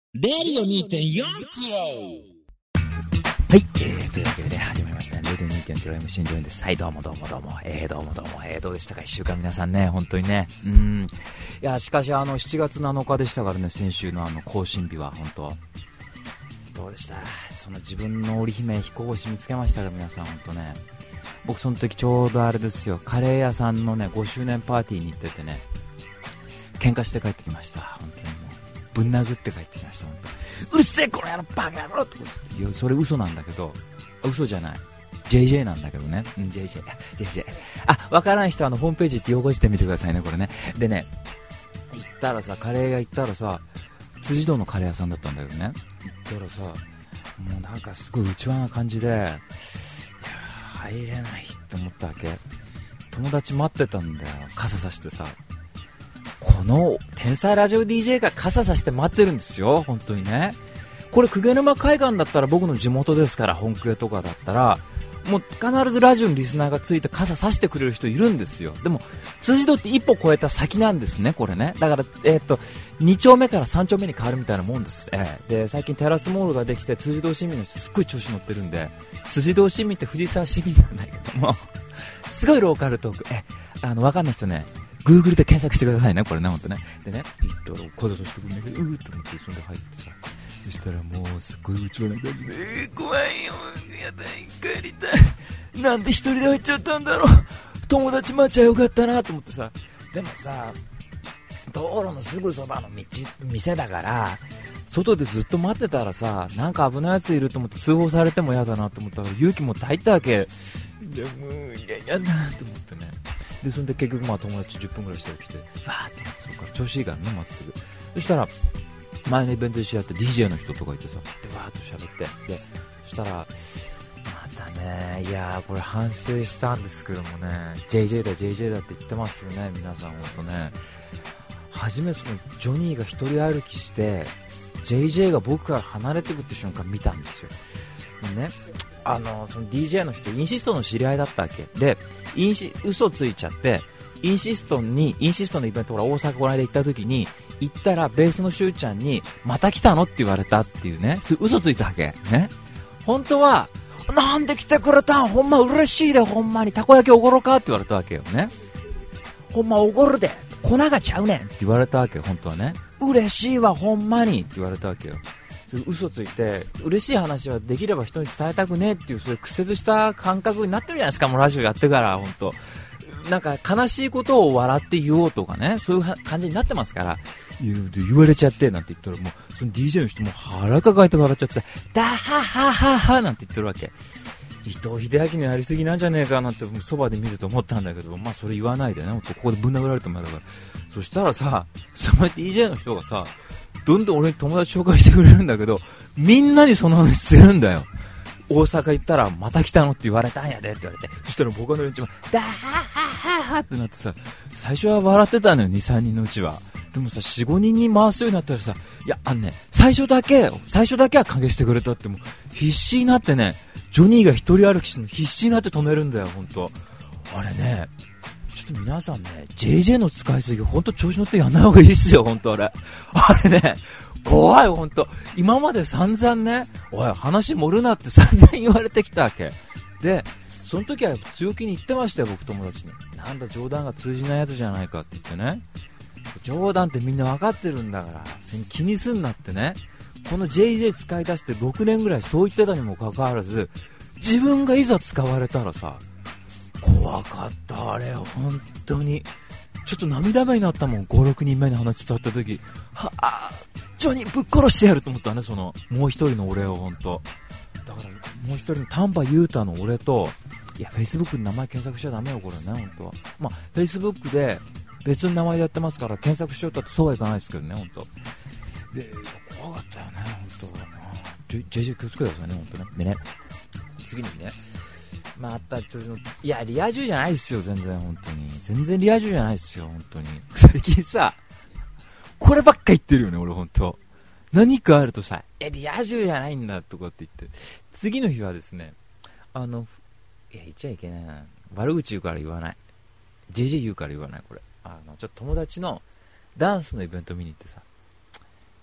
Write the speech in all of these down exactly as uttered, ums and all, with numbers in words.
レディオ にてんよん キロ。 はい、えー、というわけでね、始まりましたね。レディオ にてんよん キロ エムシー ジョインです。はい、どうもどうもどうも、えー、どうもどうも、えー、どうでしたか、一週間皆さんね、本当にね、うーん、いや、しかし、あの、しちがつなのかでしたからね、先週のあの、更新日は、本当、どうでした、その自分の織姫、飛行士見つけましたか、皆さん、本当ね。僕、その時ちょうどあれですよ、カレー屋さんのね、ごしゅうねんパーティーに行っててね、喧嘩して帰ってきました、本当にもう、ぶん殴って帰ってきました、本当。うるせえこの野郎バカ野郎ってこと、いやそれ嘘なんだけど、嘘じゃない ジェイジェイ なんだけどね、うん、ジェイジェイ ジェイジェイ あ、わからない人はあのホームページって汚してみてくださいね、これね。でね、行ったらさ、カレー屋行ったらさ、辻堂のカレー屋さんだったんだけどね、行ったらさ、もうなんかすごい内輪な感じで、いや入れないって思ったわけ。友達待ってたんだよ、傘さしてさ。この天才ラジオ ディージェー が傘さして待ってるんですよ、本当にね。これ鵠沼海岸だったら僕の地元ですから、本家とかだったらもう必ずラジオのリスナーがついて傘さしてくれる人いるんですよ。でも辻堂って一歩越えた先なんですね、これね。だから、えー、っとに丁目からさん丁目に変わるみたいなもんです、えー、で最近テラスモールができて辻堂市民の人すっごい調子乗ってるんで、辻堂市民って藤沢市民なんだけどもすごいローカルトーク、えあの分かんない人ね、Google で検索してくださいね、これね、本当ね。でね、行ったら声出してくるんだけど、うーって思って、それで入ってさ、そしたらもうすっごい内輪な感じで、えー、怖いよ、やだ、帰りたい、なんで一人で入っちゃったんだろう、友達待っちゃよかったなと思ってさ。でもさ、道路のすぐそばの道店だから、外でずっと待ってたらさ、なんか危ないやついると思って通報されても嫌だなと思ったから勇気持って入ったわけで、もういややだなと思ってね。でそれで結局まあ友達じゅっぷんぐらいしてきて、わーってそこから調子いいからね、まずすぐ。そしたら前のイベントで知り合って ディージェー の人とかいてさ、でわーっと喋って、でそしたらまたね、いやーこれ反省したんですけどもね、 ジェイジェイ だ ジェイジェイ だって言ってますよね、皆さん。ほんとね、初めそのジョニーが一人歩きして ジェイジェイ が僕から離れていくって瞬間見たんですよね。あのその ディージェー の人インシストの知り合いだったわけで、インシ嘘ついちゃってインシストにインシストのイベントから大阪この間行った時に行ったら、ベースのしゅうちゃんにまた来たのって言われたっていうね、そ嘘ついたわけね。本当はなんで来てくれたん、ほんま嬉しいで、ほんまにたこ焼きおごろかって言われたわけよね。ほんまおごるで、粉がちゃうねんって言われたわけよ、本当はね。嬉しいわほんまにって言われたわけよ。それ嘘ついて、嬉しい話はできれば人に伝えたくねえっていう、そういう屈折した感覚になってるじゃないですか、もうラジオやってから。本当なんか悲しいことを笑って言おうとかね、そういう感じになってますから、言, 言われちゃってなんて言ったら、もうその ディージェー の人も腹抱えて笑っちゃってさ、ダハハハハなんて言ってるわけ。伊藤英明のやりすぎなんじゃねえかなってそばで見ると思ったんだけど、まあそれ言わないでね、ここでぶん殴られても嫌だから。そしたらさ、その ディージェー の人がさ、どんどん俺に友達紹介してくれるんだけど、みんなにその話するんだよ。大阪行ったらまた来たのって言われたんやでって言われて、そしたら他の連中もダハハハハってなってさ、最初は笑ってたのよ、に、さんにんのうちは。でもさ、よん、ごにんに回すようになったらさ、いやあのね、最初だけ最初だけは歓迎してくれたって、もう必死になってね、ジョニーが一人歩きしてるの必死になって止めるんだよ、本当。あれね、ちょっと皆さんね、ジェイジェイ の使いすぎ、本当調子乗ってやんない方がいいっすよ、本当。あれあれね、怖い、本当。今まで散々ね、おい話盛るなって散々言われてきたわけで、その時は強気に言ってましたよ、僕友達に。なんだ冗談が通じないやつじゃないかって言ってね、冗談ってみんな分かってるんだから、それ気にすんなってね。この ジェイジェイ 使い出してろくねんぐらいそう言ってたにもかかわらず、自分がいざ使われたらさ、怖かった、あれ本当に。ちょっと涙目になったもん、ご、ろくにんめに話伝わった時、はあ、ジョニーぶっ殺してやると思ったね、そのもう一人の俺を。本当だからもう一人の丹波裕太の俺と、いや Facebook に名前検索しちゃダメよこれね、本当は。まあ Facebook で別の名前でやってますから検索しようとそうはいかないですけどね、本当で。怖かったよね、本当は。ジェイジェイ 気をつけてくださいね、本当ね。でね、次にね、またちょっと、いやリア充じゃないですよ、全然。本当に全然リア充じゃないですよ、本当に。最近さこればっか言ってるよね、俺本当。何かあるとさ、いやリア充じゃないんだとかって言って、次の日はですね、あのいや言っちゃいけないな、悪口言うから言わない、 ジェイジェイ 言うから言わない、これあのちょっと友達のダンスのイベント見に行ってさ、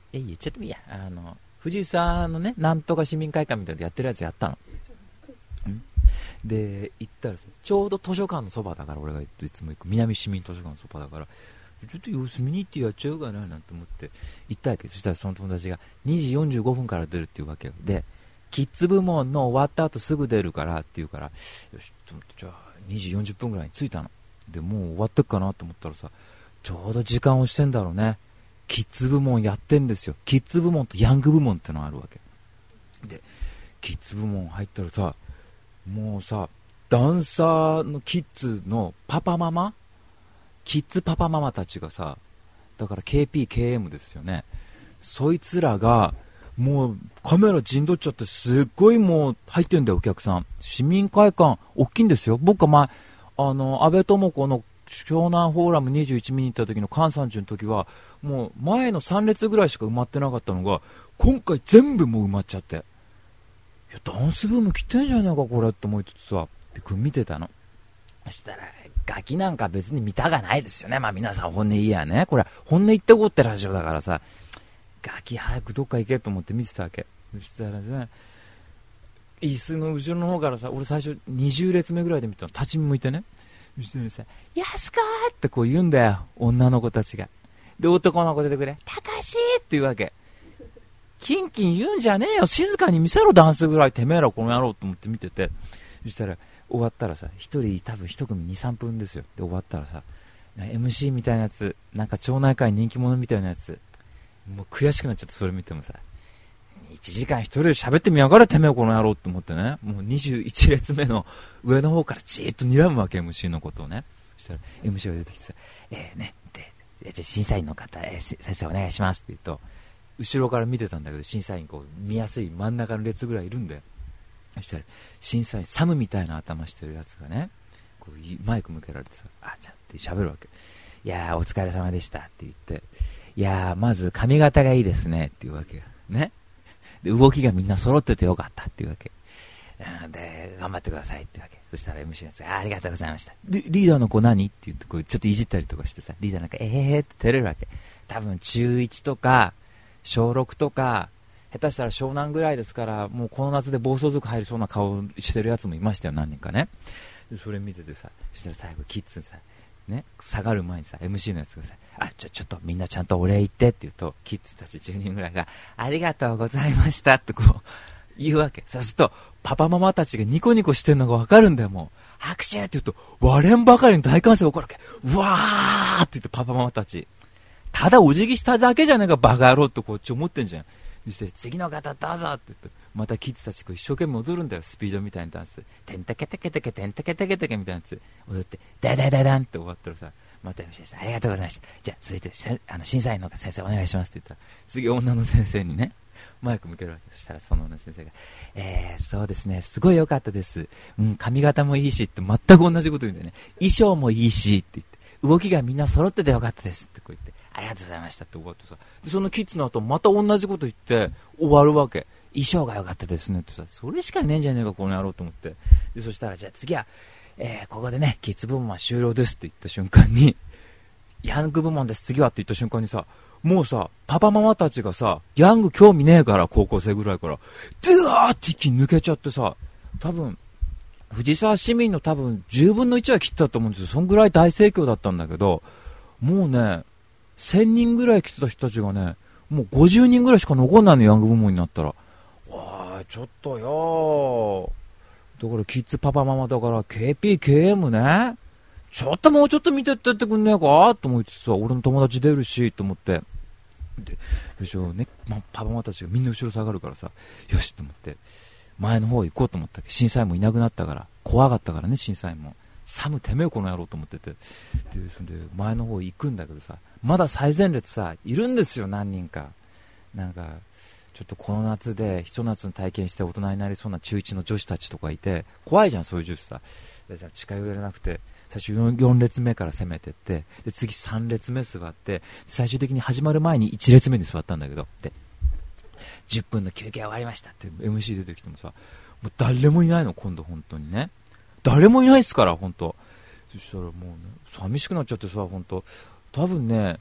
え言っちゃってもいいや、あの藤沢のねなんとか市民会館みたいなのやってるやつやったの。んで行ったらさ、ちょうど図書館のそばだから、俺がいつも行く南市民図書館のそばだから、ちょっと様子見に行ってやっちゃうかななんて思って行ったわけ。そしたらその友達がにじよんじゅうごふんから出るっていうわけよ。でキッズ部門の終わった後すぐ出るからっていうから、よしと思って、じゃあにじよんじゅっぷんぐらいに着いたの。でもう終わってっかなと思ったらさ、ちょうど時間をしてんだろうね。キッズ部門やってんですよ。キッズ部門とヤング部門ってのがあるわけで、キッズ部門入ったらさ、もうさダンサーのキッズのパパママキッズパパママたちがさ、だから ケーピーケーエム ですよね。そいつらがもうカメラ陣取っちゃって、すっごいもう入ってるんだよお客さん。市民会館大きいんですよ。僕は前あの安倍智子の湘南フォーラムにじゅういち見に行った時の関三中の時はもう前のさん列ぐらいしか埋まってなかったのが、今回全部もう埋まっちゃって、いやダンスブーム来てんじゃねえかこれって思いつつさ、でこれ見てたの。そしたらガキなんか別に見たがないですよね。まあ皆さん本音いいやね、これ本音言ってこうってラジオだからさ、ガキ早くどっか行けと思って見てたわけ。そしたらさ、椅子の後ろの方からさ、俺最初にじゅう列目ぐらいで見たの、立ち向いてね。そしたらさ、やすこーってこう言うんだよ女の子たちが。で男の子出てくれ、たかしーって言うわけ。キンキン言うんじゃねえよ、静かに見せろダンスぐらい、てめえらこの野郎と思って見てて。そしたら終わったらさ、一人多分一組にさんぷんですよ。で終わったらさ、エムシー みたいなやつ、なんか町内会人気者みたいなやつ、もう悔しくなっちゃって、それ見てもさ、いちじかん一人で喋ってみやがれてめえこの野郎って思ってね、もうにじゅういち列目の上の方からじーっと睨むわけ、 エムシー のことをね。そしたら エムシー が出てきてさ、えーねでじゃあ審査員の方、えー、先生お願いしますって言うと、後ろから見てたんだけど、審査員こう見やすい真ん中の列ぐらいいるんだよ。そしたら審査員サムみたいな頭してるやつがね、こうマイク向けられてさ、あじゃあって喋るわけ。いやーお疲れ様でしたって言って、いやーまず髪型がいいですねっていうわけね。で動きがみんな揃っててよかったっていうわけで、頑張ってくださいってわけ。そしたら エムシー のやつが あ, ありがとうございました。でリーダーの子何って言ってこうちょっといじったりとかしてさ、リーダーなんかえーって照れるわけ。多分中いちとか小ろくとか下手したら湘南ぐらいですから、もうこの夏で暴走族入りそうな顔してるやつもいましたよ、何人かね。でそれ見ててさ、そしたら最後キッズにさ、ね、下がる前にさ エムシー のやつがさ、あちょちょっとみんなちゃんとお礼言ってって言うと、キッズたちじゅうにんぐらいがありがとうございましたってこう言うわけ。そうするとパパママたちがニコニコしてるのが分かるんだよ。もう拍手って言うと割れんばかりの大歓声が起こるわけ。うわーって言ってパパママたち、ただお辞儀しただけじゃねえかバカ野郎ってこっち思ってんじゃん。そして次の方どうぞって言って、またキッズたちこう一生懸命踊るんだよ、スピードみたいなダンス、てんたけてけてけてんたけてけてけみたいなやつ踊って、ダダダダンって終わったらさ、また エムシー です、ありがとうございました、じゃあ続いてあの審査員の先生お願いしますって言ったら、次女の先生にねマイク向けるわけ。そしたらその女の先生が、えー、そうですね、すごい良かったです、うん、髪型もいいしって全く同じこと言うんだよね。衣装もいいしって言って、動きがみんな揃ってて良かったですってこう言って、ありがとうございましたって終わってさ、でそのキッズの後また同じこと言って終わるわけ。衣装が良かったですねってさ、それしかねえんじゃねえかこの野郎と思って、でそしたらじゃあ次は、えー、ここでねキッズ部門は終了ですって言った瞬間に、ヤング部門です次はって言った瞬間にさ、もうさパパママたちがさ、ヤング興味ねえから、高校生ぐらいからドゥワーって一気に抜けちゃってさ、多分藤沢市民の多分じゅうぶんのいちは切ったと思うんですよ。そんぐらい大盛況だったんだけど、もうねせんにんぐらい来てた人たちがね、もうごじゅうにんぐらいしか残んないの、ヤング部門になったら。わーちょっとよー、だからキッズパパママだから ケーピーケーエム ね、ちょっともうちょっと見てってってくんねえかと思ってさ、俺の友達出るしと思って、でよしょ、ねま、パパママたちがみんな後ろ下がるからさ、よしと思って前の方行こうと思ったけど、審査員もいなくなったから怖かったからね、審査員もサムてめえこの野郎と思ってて、でそれで前の方行くんだけどさ、まだ最前列さいるんですよ、何人か。なんかちょっとこの夏でひと夏の体験して大人になりそうな中いちの女子たちとかいて怖いじゃん、そういう女子さ。でさ近寄れなくて、最初 4, よん列目から攻めてって、で次さん列目座って、最終的に始まる前にいち列目に座ったんだけど、でじゅっぷんの休憩終わりましたって エムシー 出てきてもさ、もう誰もいないの今度、本当にね誰もいないっすから本当。そしたらもうね寂しくなっちゃってさ、本当多分ね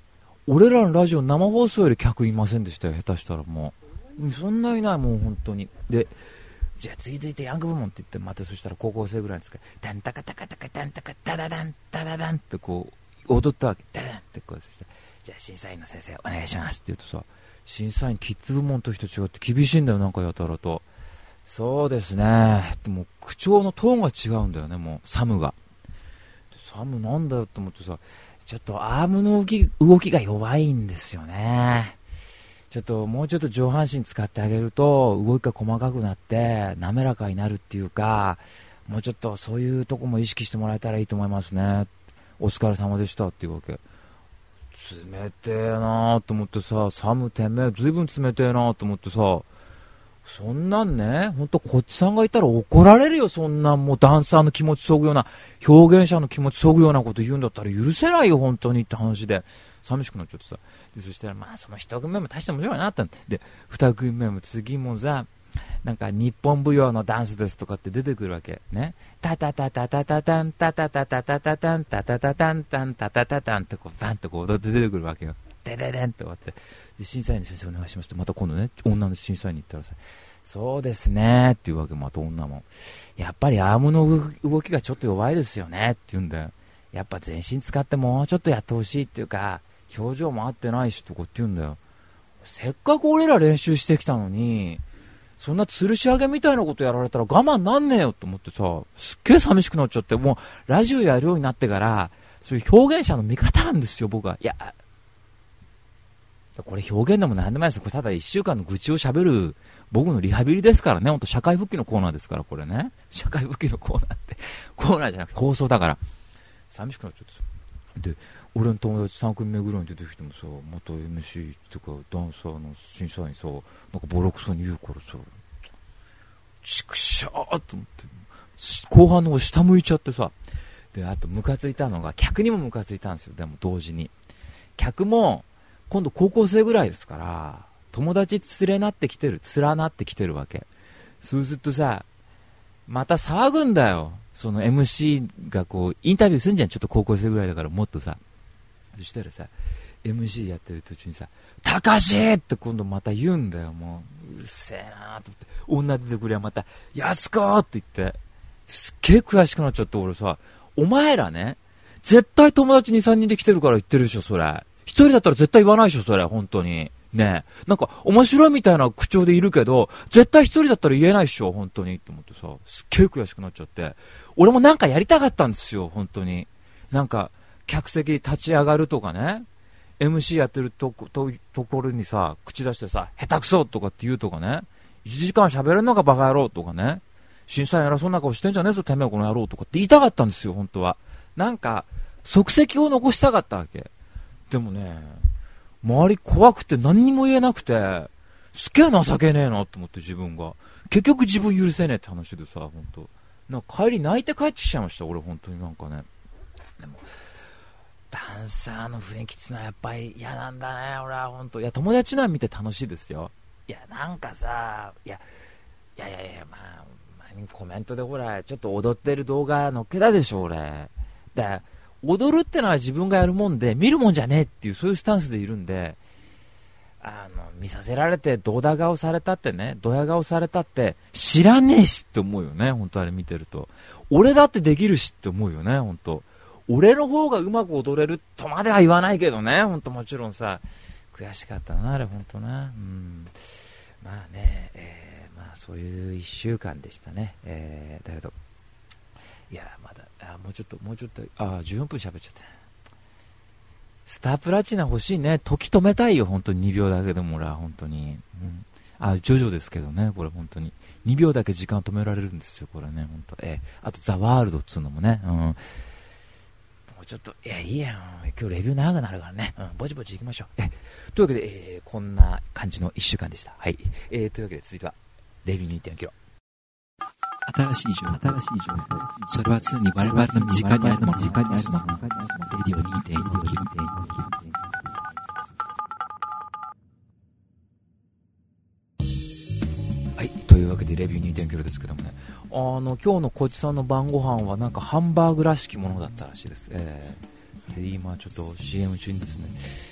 俺らのラジオ生放送より客いませんでしたよ、下手したら。もうそんないない、もう本当に。で、じゃあ次々とヤング部門って言って、またそしたら高校生ぐらいですか、ダンタカタカタカダンタカダダダンダダダンってこう踊ったわけ。ダダンってこう、そしてじゃあ審査員の先生お願いしますって言うとさ、審査員キッズ部門の時と違って厳しいんだよ、なんかやたらと。そうですね、でも口調のトーンが違うんだよね、もうサムが。サムなんだよって思ってさ、ちょっとアームの動き、動きが弱いんですよね。ちょっともうちょっと上半身使ってあげると動きが細かくなって滑らかになるっていうか、もうちょっとそういうとこも意識してもらえたらいいと思いますね。お疲れ様でしたっていうわけ。冷てえなーと思ってさ、サムてめえずいぶん冷てえなーと思ってさ、そんなんね、ほんとこっちさんがいたら怒られるよ。そんなんもうダンサーの気持ちそぐような、表現者の気持ちそぐようなこと言うんだったら許せないよ本当にって話で寂しくなっちゃってさ。でそしたらまあその一組目も大して面白いなってんで、二組目も次もさ、なんか日本舞踊のダンスですとかって出てくるわけね。タタタタタタタンタタタタタタタンタタタタンタンタタタタンってこうバンってこう踊って出てくるわけよ。デデデンって終わって、で審査員の先生お願いしますってまた今度ね、女の審査員に行ったらさ、そうですねっていうわけ。また女もやっぱりアームの動きがちょっと弱いですよねって言うんだよ。やっぱ全身使ってもうちょっとやってほしいっていうか、表情も合ってないしとかって言うんだよ。せっかく俺ら練習してきたのにそんな吊るし上げみたいなことやられたら我慢なんねえよと思ってさ、すっげえ寂しくなっちゃって、もうラジオやるようになってからそういう表現者の味方なんですよ僕は。いやこれ表現でも何でもないです。これただいっしゅうかんの愚痴をしゃべる僕のリハビリですからね。ほんと社会復帰のコーナーですからこれね。社会復帰のコーナーってコーナーじゃなくて放送だから寂しくなっちゃってで、俺の友達さん組目ぐらいに出てきてもさ、また エムシー とかダンサーの審査員さ、なんかボロクソに言うからさ、ちくしょーと思って後半の方下向いちゃってさ。であとムカついたのが客にもムカついたんですよ。でも同時に客も今度高校生ぐらいですから友達連れなってきてる連なってきてるわけ。そうするとさ、また騒ぐんだよ。その エムシー がこうインタビューするんじゃん、ちょっと高校生ぐらいだからもっとさ。そしたらさ エムシー やってる途中にさ、たかしって今度また言うんだよ。もううるせえなと思って、女出てくれはまたやすこって言って、すっげえ悔しくなっちゃって。俺さ、お前らね絶対友達 にさんにんで来てるから言ってるでしょそれ。一人だったら絶対言わないでしょそれ。本当にねえ、なんか面白いみたいな口調でいるけど絶対一人だったら言えないでしょ本当にって思ってさ、すっげえ悔しくなっちゃって。俺もなんかやりたかったんですよ本当に。なんか客席立ち上がるとかね、 エムシー やってるとこ、 と, ところにさ口出してさ下手くそとかって言うとかね、いちじかん喋れるのかバカ野郎とかね、審査員偉そうな顔してんじゃねえぞてめえこの野郎とかって言いたかったんですよ本当は。なんか足跡を残したかったわけ。でもね周り怖くて何にも言えなくて、すっげえ情けねえなと思って自分が結局自分許せねえって話でさ、本当なんか帰り泣いて帰ってきちゃいました俺本当に。なんかね、でもダンサーの雰囲気ってのはやっぱり嫌なんだね俺は本当。いや友達のは見て楽しいですよ。いやなんかさ、いやいやいやいや、まあ前にコメントでほらちょっと踊ってる動画載っけたでしょ俺。だ踊るってのは自分がやるもんで見るもんじゃねえっていうそういうスタンスでいるんで、あの見させられてドダ顔されたってね、ドヤ顔されたって知らねえしって思うよね本当。あれ見てると俺だってできるしって思うよね本当。俺の方がうまく踊れるとまでは言わないけどね本当。もちろんさ悔しかったなあれ本当な。うんまあね、えー、まあそういういっしゅうかんでしたね。えー、だけどいやまだあもうちょっともうちょっとあじゅうよんぷん喋っちゃった。スタープラチナ欲しいね。時止めたいよ本当ににびょうだけでも俺は本当に、うん、あジョジョですけどねこれ本当ににびょうだけ時間止められるんですよこれね本当。えー、あとザワールドっつうのもね、うん、もうちょっといやいいや今日レビュー長くなるからね、うん、ぼちぼち行きましょう。えというわけで、えー、こんな感じのいっしゅうかんでした。はい、えー、というわけで続いてはレビュー にてんよんキロ。 新しい情報、新しい情報。それは常に我々の身近にあるもの。身近にあるもの。レディオ にてんよんキロ。 はい、というわけでレビュー にてんよんキロですけどもね、あの今日のこちさんの晩ご飯はなんかハンバーグらしきものだったらしいです。えー、で今ちょっと シーエム 中にですね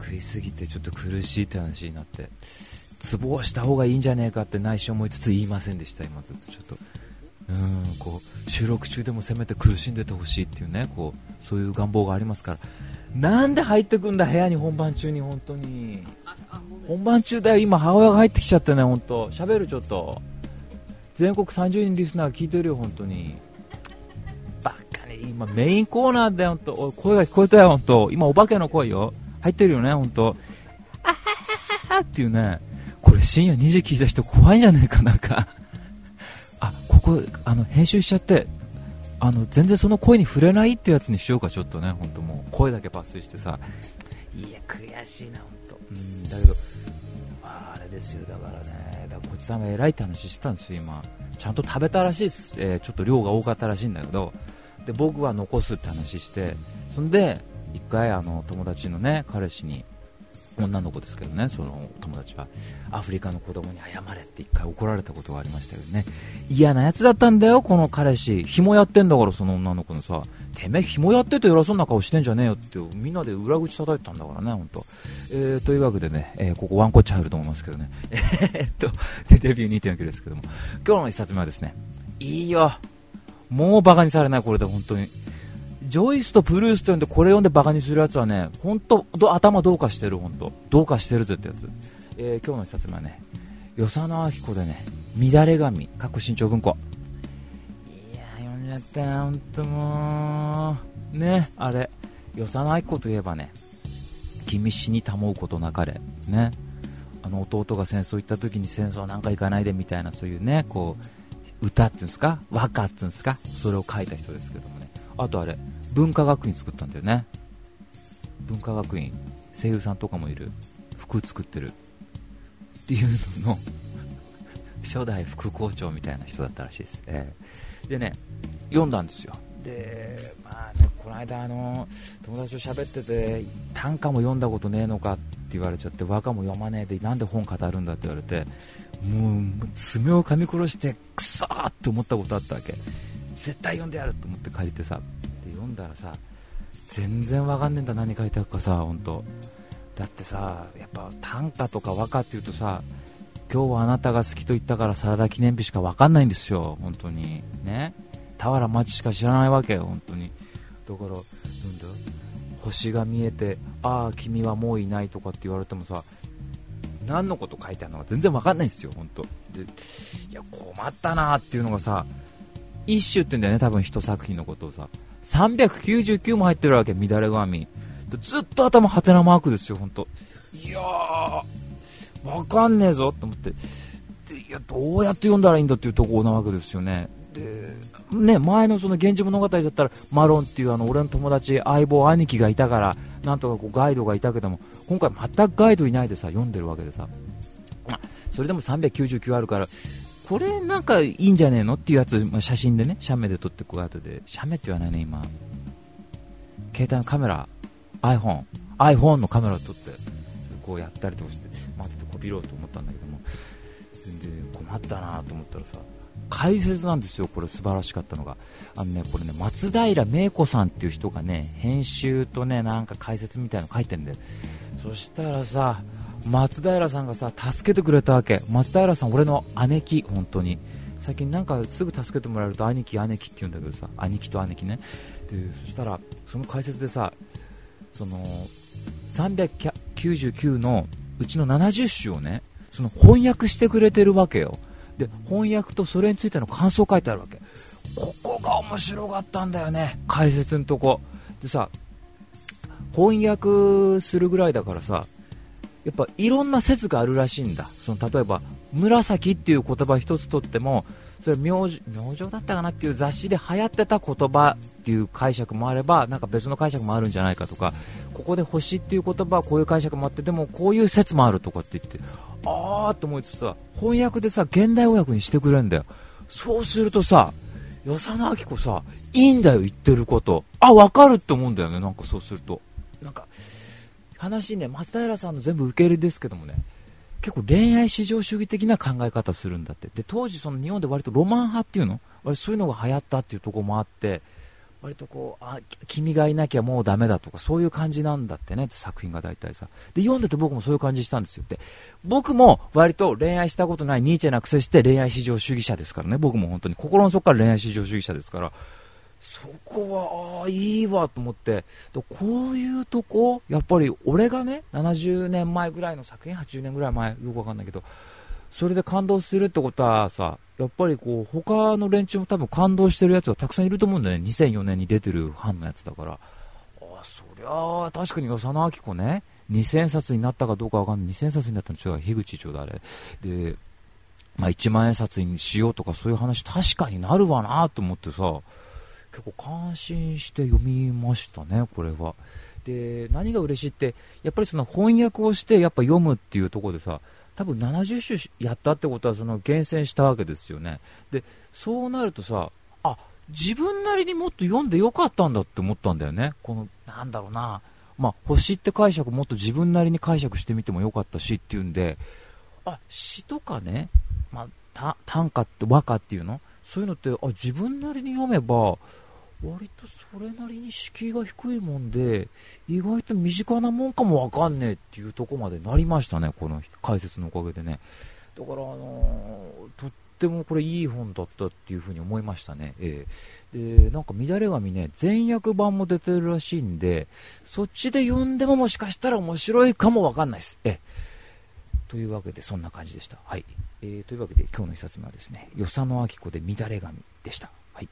食いすぎてちょっと苦しいって話になって、ツボをした方がいいんじゃねえかって内心思いつつ言いませんでした。今ずっとちょっとうーんこう収録中でもせめて苦しんでてほしいっていうね、こうそういう願望がありますから。なんで入ってくんだ部屋に、本番中に。本当に本番中だよ。今母親が入ってきちゃってね、本当喋る。ちょっと全国さんじゅうにんリスナー聞いてるよ。本当にバカに今メインコーナーだよ。本当おい声が聞こえたよ。本当今お化けの声よ入ってるよね。本当あはははっていうね。これ深夜にじ聞いた人怖いんじゃねえか。なんかあここあの編集しちゃってあの全然その声に触れないってやつにしようか。ちょっとね本当もう声だけ抜粋してさ。いや悔しいな本当。うんだけど、まあ、あれですよだからね、だからこっちさんが偉いって話してたんですよ。今ちゃんと食べたらしいです、えー、ちょっと量が多かったらしいんだけど、で僕は残すって話して、そんで一回あの友達のね彼氏に、女の子ですけどね、その友達はアフリカの子供に謝れって一回怒られたことがありましたけどね。嫌なやつだったんだよこの彼氏。紐やってんだから、その女の子のさ、てめえ紐やってて偉そうな顔してんじゃねえよってみんなで裏口叩いてたんだからね本当、えー、というわけでね、えー、ここワンコッチ入ると思いますけどねえっとデビュー にてんきゅう ですけども、今日の一冊目はですね、いいよもうバカにされない。これで本当にジョイスとプルースと呼んでこれ読んでバカにするやつはね、本当頭どうかしてる。本当どうかしてるぜってやつ、えー、今日の一冊目はね、与謝野晶子でね、乱れ髪、かっこ新潮文庫。いやー読んじゃったよ本当もうね。あれ与謝野晶子といえばね、君死にたもうことなかれね、あの弟が戦争行った時に戦争なんか行かないでみたいな、そういうねこう歌っていうんですか、和歌っていうんですか、それを書いた人ですけどもね。あとあれ文化学院作ったんだよね。文化学院声優さんとかもいる、服作ってるっていうのの初代副校長みたいな人だったらしいです、えー、でね読んだんですよ。でまあね、この間あの友達と喋ってて、短歌も読んだことねえのかって言われちゃって、和歌も読まねえでなんで本語るんだって言われて、もう爪を噛み殺してクソーって思ったことあったわけ。絶対読んでやると思って借りてさ、で読んだらさ、全然わかんねえんだ何書いてあるかさ。本当だってさ、やっぱ短歌とか和歌っていうとさ、今日はあなたが好きと言ったからサラダ記念日しかわかんないんですよ本当にね。俵町しか知らないわけよ本当に。だからなんだ星が見えて、ああ君はもういないとかって言われてもさ、何のこと書いてあるのか全然わかんないんですよ本当で。いや困ったなっていうのがさ、一首って言うんだよね多分一作品のことをさ、さんびゃくきゅうじゅうきゅうも入ってるわけ、乱れ髪。ずっと頭ハテナマークですよ本当。いやーわかんねえぞと思って、でいやどうやって読んだらいいんだっていうところなわけですよね。でね、前のその源氏物語だったらマロンっていうあの俺の友達相棒兄貴がいたからなんとかこうガイドがいたけども、今回全くガイドいないでさ読んでるわけでさ、それでもさんびゃくきゅうじゅうきゅうあるからこれなんかいいんじゃねえのっていうやつ、まあ、写真でね写メで撮ってこう後で写メって言わないね今、携帯のカメラ iPhone iPhone のカメラを撮ってこうやったりとかして待っててこびろうと思ったんだけども、で困ったなと思ったらさ、解説なんですよ。これ素晴らしかったのがあのね、これね松平芽子さんっていう人がね編集とねなんか解説みたいなの書いてんだよ。そしたらさ松平さんがさ助けてくれたわけ。松平さん俺の姉貴本当に。最近なんかすぐ助けてもらえると兄貴兄貴って言うんだけどさ、兄貴と姉貴ね。でそしたらその解説でさ、そのさんびゃくきゅうじゅうきゅうのうちのななじゅっ首をねその翻訳してくれてるわけよ。で翻訳とそれについての感想書いてあるわけ。ここが面白かったんだよね解説のとこでさ、翻訳するぐらいだからさ、やっぱいろんな説があるらしいんだ。その例えば紫っていう言葉一つとっても、それ明星明星だったかなっていう雑誌で流行ってた言葉っていう解釈もあれば、なんか別の解釈もあるんじゃないかとか、ここで星っていう言葉はこういう解釈もあって、でもこういう説もあるとかって言って、あーって思いつつさ、翻訳でさ現代語訳にしてくれるんだよ。そうするとさ、与謝野晶子さいいんだよ言ってること、あ分かるって思うんだよね。なんかそうするとなんか話ね、松平さんの全部受け入れですけどもね、結構恋愛至上主義的な考え方するんだって。で当時その日本で割とロマン派っていうの、割とそういうのが流行ったっていうところもあって、 割とこう、あ、君がいなきゃもうダメだとかそういう感じなんだってね、作品が大体さ。で読んでて僕もそういう感じしたんですよ。で僕も割と恋愛したことないニーチェなくせして恋愛至上主義者ですからね。僕も本当に心の底から恋愛至上主義者ですから、そこはあいいわと思って。でこういうとこやっぱり俺がねななじゅうねんまえぐらいの作品、はちじゅうねんぐらい前よくわかんないけど、それで感動するってことはさ、やっぱりこう他の連中も多分感動してるやつがたくさんいると思うんだよね。にせんよねんに出てるファンのやつだから、あそりゃあ確かに与謝野晶子ね、にせんさつになったかどうかわかんない。にせんさつになったの違う、樋口町だあれで、まあ、いちまんえん札にしようとかそういう話確かになるわなと思ってさ、結構感心して読みましたねこれは。で何が嬉しいってやっぱりその翻訳をしてやっぱ読むっていうところでさ、多分ななじゅっしゅやったってことはその厳選したわけですよね。でそうなるとさ、あ、自分なりにもっと読んでよかったんだって思ったんだよね。このなんだろうな、まあ星って解釈もっと自分なりに解釈してみてもよかったしっていうんで、あ、詩とかね、まあ、短歌って和歌っていうの、そういうのってあ自分なりに読めば割とそれなりに敷居が低いもんで意外と身近なもんかもわかんねえっていうとこまでなりましたね、この解説のおかげでね。だから、あのー、とってもこれいい本だったっていうふうに思いましたね、えー、でなんか乱れ髪ね全訳版も出てるらしいんで、そっちで読んでももしかしたら面白いかもわかんないです、えー、というわけでそんな感じでした。はい、えー、というわけで今日の一冊目はですね、与謝野晶子で乱れ髪でした。はい、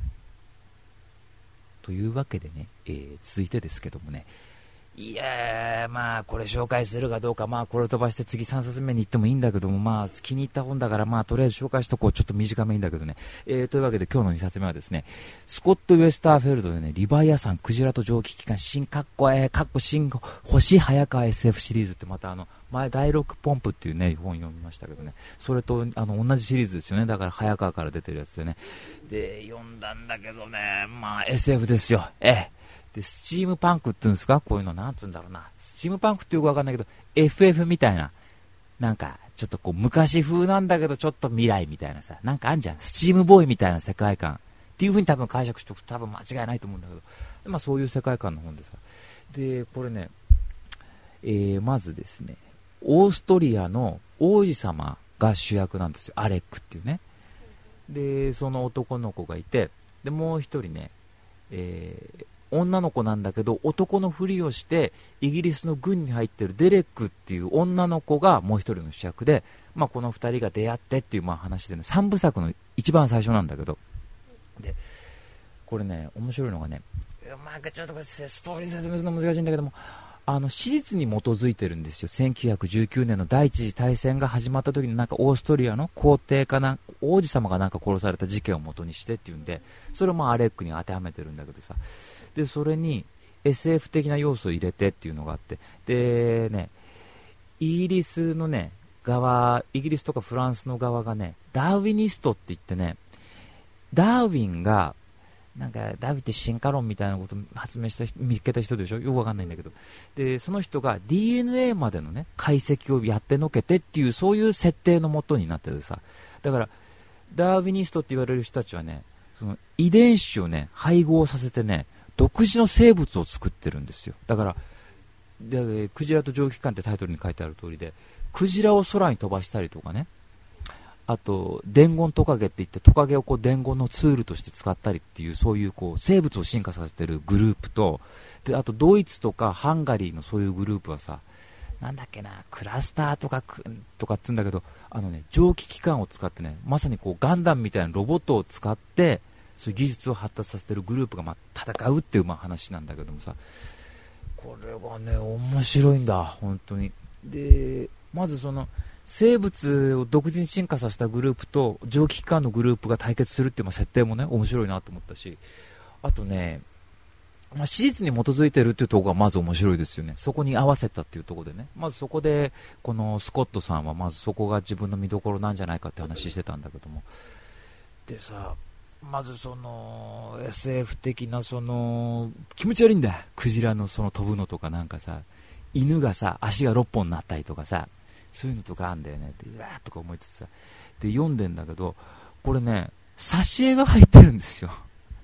というわけでね、えー、続いてですけどもね、いやー、まあこれ紹介するかどうか、まあこれ飛ばして次さんさつめに行ってもいいんだけども、まあ気に入った本だからまあとりあえず紹介しとこう。ちょっと短めいいんだけどね、えー、というわけで今日のにさつめはですね、スコット・ウェスターフェルドでね、リバイアさんクジラと蒸気機関新かっこえーかっこ新星早川 エスエフ シリーズって、またあの前第六ポンプっていうね本読みましたけどね、それとあの同じシリーズですよね。だから早川から出てるやつでね、で読んだんだけどね、まあ エスエフ ですよ。ええでスチームパンクっていうんですか、こういうのなんつうんだろうな、スチームパンクってよくわかんないけど エフエフ みたいな、なんかちょっとこう昔風なんだけどちょっと未来みたいなさ、なんかあんじゃん、スチームボーイみたいな世界観っていう風に多分解釈しておくと多分間違いないと思うんだけど、で、まあ、そういう世界観の本でさ、でこれね、えー、まずですね、オーストリアの王子様が主役なんですよ、アレックっていうね。でその男の子がいて、でもう一人ね、えー女の子なんだけど男のふりをしてイギリスの軍に入ってるデレックっていう女の子がもう一人の主役で、まあ、このふたりが出会ってっていうまあ話でね、さんぶさくの一番最初なんだけど、でこれね面白いのがね、うまくちょっとこれストーリー説明するの難しいんだけども、あの史実に基づいてるんですよ。せんきゅうひゃくじゅうきゅうねんの第一次大戦が始まった時になんかオーストリアの皇帝かな王子様がなんか殺された事件を元にしてっていうんで、それをまあアレックに当てはめてるんだけどさ、でそれに エスエフ 的な要素を入れてっていうのがあって、でねイギリスのね側、イギリスとかフランスの側がねダーウィニストって言ってね、ダーウィンがなんかダーウィンって進化論みたいなことを発明した人、見つけた人でしょ、よくわかんないんだけど、でその人が ディーエヌエー までのね解析をやってのけてっていうそういう設定のもとになっててさ、だからダーウィニストって言われる人たちはね、その遺伝子をね配合させてね独自の生物を作ってるんですよ。だからでクジラと蒸気機関ってタイトルに書いてある通りで、クジラを空に飛ばしたりとかね、あと伝言トカゲって言ってトカゲをこう伝言のツールとして使ったりっていう、そういうこう生物を進化させてるグループと、であとドイツとかハンガリーのそういうグループはさ、なんだっけな、クラスターとかとかっつうんだけど、あのね蒸気機関を使ってね、まさにこうガンダムみたいなロボットを使ってそういう技術を発達させてるグループがまあ戦うっていうまあ話なんだけどもさ、これがね面白いんだ本当に。でまずその生物を独自に進化させたグループと蒸気機関のグループが対決するっていうまあ設定もね面白いなと思ったし、あとね、まあ、史実に基づいてるっていうところがまず面白いですよね。そこに合わせたっていうところでね、まずそこでこのスコットさんはまずそこが自分の見どころなんじゃないかって話してたんだけども、でさ、まずその エスエフ 的なその気持ち悪いんだ、クジラのその飛ぶのとか、なんかさ犬がさ足がろっぽんになったりとかさ、そういうのとかあんだよねってうわーとか思いつつさ、で読んでんだけど、これね挿絵が入ってるんですよ。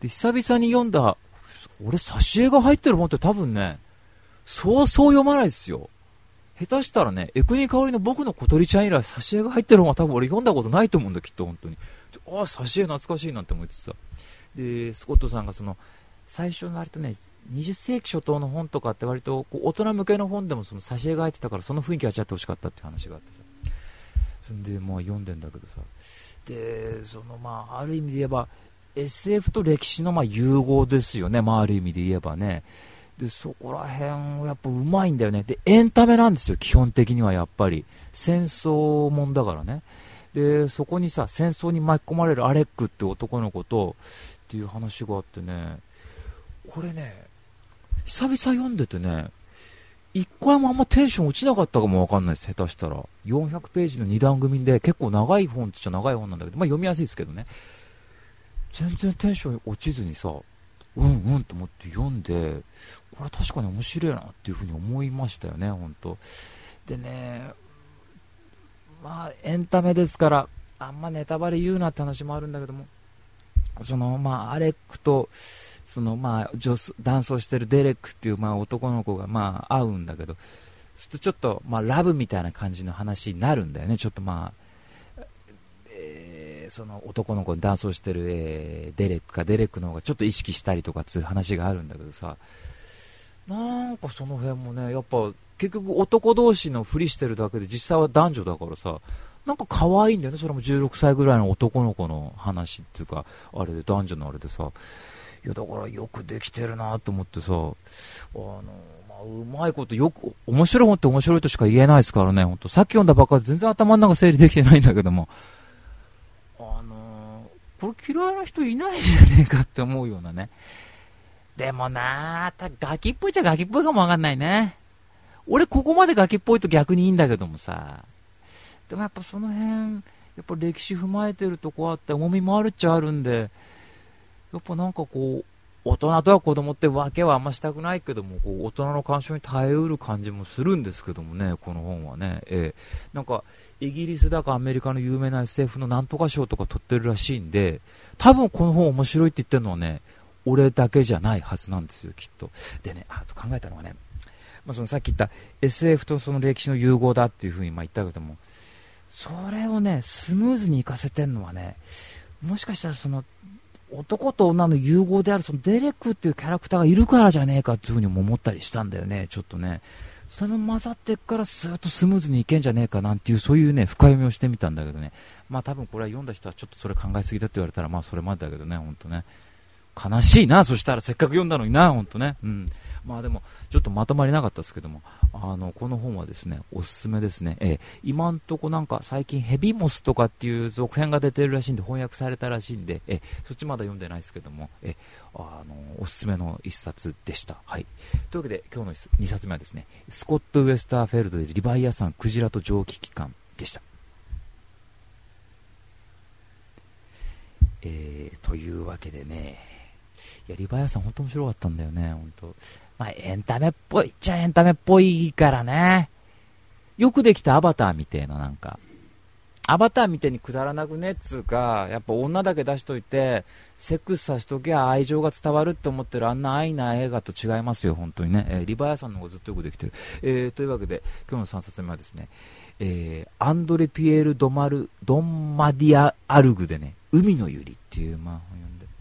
で久々に読んだ、俺挿絵が入ってる本って多分ねそうそう読まないですよ。下手したらね、江国香織の僕の小鳥ちゃん以来挿絵が入ってる本は多分俺読んだことないと思うんだ、きっと。本当にああ挿絵懐かしいなんて思ってさ、でスコットさんがその最初の割とねにじゅっ世紀初頭の本とかって割とこう大人向けの本でもその挿絵が入ってたから、その雰囲気味わってほしかったっていう話があってさ、それでまあ読んでんだけどさ、でそのまあある意味で言えば エスエフ と歴史のまあ融合ですよね、まあある意味で言えばね。でそこら辺やっぱうまいんだよね。でエンタメなんですよ基本的には。やっぱり戦争もんだからね。でそこにさ戦争に巻き込まれるアレックって男の子とっていう話があってね、これね久々読んでてね、一回もあんまテンション落ちなかったかもわかんないです。下手したらよんひゃくページのにだん組で結構長い本っちゃ長い本なんだけど、まあ読みやすいですけどね、全然テンション落ちずにさ、うんうんと思って読んで、これ確かに面白いなっていうふうに思いましたよね、本当でね。まあエンタメですからあんまネタバレ言うなって話もあるんだけども、そのまあアレックとそのまあ女男装してるデレックっていうまあ男の子がまあ会うんだけど、するとちょっとまあラブみたいな感じの話になるんだよね。ちょっとまあ、えー、その男の子に男装してる、えー、デレックかデレックの方がちょっと意識したりとかっていう話があるんだけどさ、なんかその辺もねやっぱ結局男同士のふりしてるだけで実際は男女だからさ、なんか可愛いんだよね。それもじゅうろくさいぐらいの男の子の話っていうかあれで、男女のあれでさ、いやだからよくできてるなと思ってさ、あの、まあ、うまいことよく、面白い本って面白いとしか言えないですからね。本当さっき読んだばっかり全然頭の中整理できてないんだけども、あのー、これ嫌いな人いないんじゃねえかって思うようなね。でもなあ、ガキっぽいっちゃガキっぽいかもわかんないね。俺ここまでガキっぽいと逆にいいんだけどもさ、でもやっぱその辺やっぱ歴史踏まえてるとこあって重みもあるっちゃあるんで、やっぱなんかこう大人とは子供ってわけはあんましたくないけども、こう大人の干渉に耐えうる感じもするんですけどもね、この本はね、えー、なんかイギリスだかアメリカの有名な エスエフ のなんとか賞とか取ってるらしいんで、多分この本面白いって言ってるのはね俺だけじゃないはずなんですよきっと。でね、あと考えたのがね、まあ、そのさっき言った エスエフ とその歴史の融合だっていう風にまあ言ったけども、それをねスムーズにいかせてるのはね、もしかしたらその男と女の融合であるそのデレックっていうキャラクターがいるからじゃねえかっていう風にも思ったりしたんだよね。ちょっとねそれも混ざってっからスーッとスムーズにいけんじゃねえかなんていう、そういうね深読みをしてみたんだけどね、まあ多分これは読んだ人はちょっとそれ考えすぎだって言われたらまあそれまでだけどね、ほんとね悲しいな。そしたらせっかく読んだのにな、ほんとね。うん。まあでもちょっとまとまりなかったですけども、あのこの本はですねおすすめですね。えー、今んとこなんか最近ヘビモスとかっていう続編が出てるらしいんで、翻訳されたらしいんで、えー、そっちまだ読んでないですけども、えー、あのおすすめの一冊でした。はい。というわけで今日のにさつめはですね、スコット・ウェスターフェルドでリヴァイアサンクジラと蒸気機関でした。えー、というわけでね、いやリヴァイアさん本当面白かったんだよね。本当、まあ、エンタメっぽいっちゃエンタメっぽいからね。よくできたアバターみたいな、なんかアバターみたいにくだらなくねっつうか、やっぱ女だけ出しといてセックスさしときゃ愛情が伝わるって思ってるあんな愛な映画と違いますよ本当にね。えー、リヴァイアさんの方がずっとよくできてる。えー、というわけで今日のさんさつめはですね、えー、アンドレ・ピエール・ドマルドンマディア・アルグでね、海のゆりっていうまあ本読んで、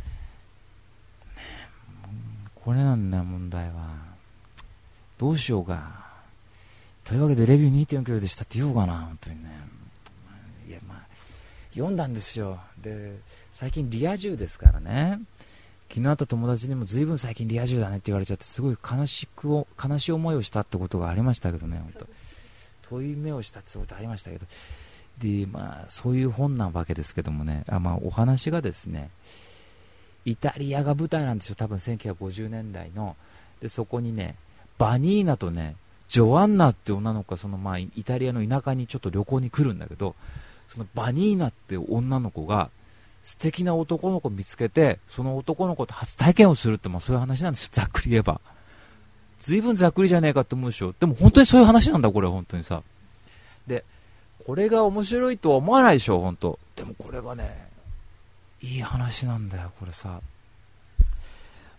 これなんだよ問題は。どうしようか。というわけでレビュー にてんよん キロでしたって言おうかな本当にね。いやまあ読んだんですよ。で最近リア充ですからね。昨日会った友達にも随分最近リア充だねって言われちゃって、すごい悲しく悲しい思いをしたってことがありましたけどね。本当遠い目をしたってことありましたけど、でまあそういう本なわけですけどもね、あ、まあ、お話がですねイタリアが舞台なんですよ。多分せんきゅうひゃくごじゅうねんだいの。でそこにねバニーナとねジョアンナって女の子がその、まあ、イタリアの田舎にちょっと旅行に来るんだけど、そのバニーナって女の子が素敵な男の子を見つけて、その男の子と初体験をするって、まあ、そういう話なんですよ。ざっくり言えば随分ざっくりじゃねえかって思うでしょ。でも本当にそういう話なんだこれ本当にさ。でこれが面白いとは思わないでしょ本当。でもこれがねいい話なんだよこれさ。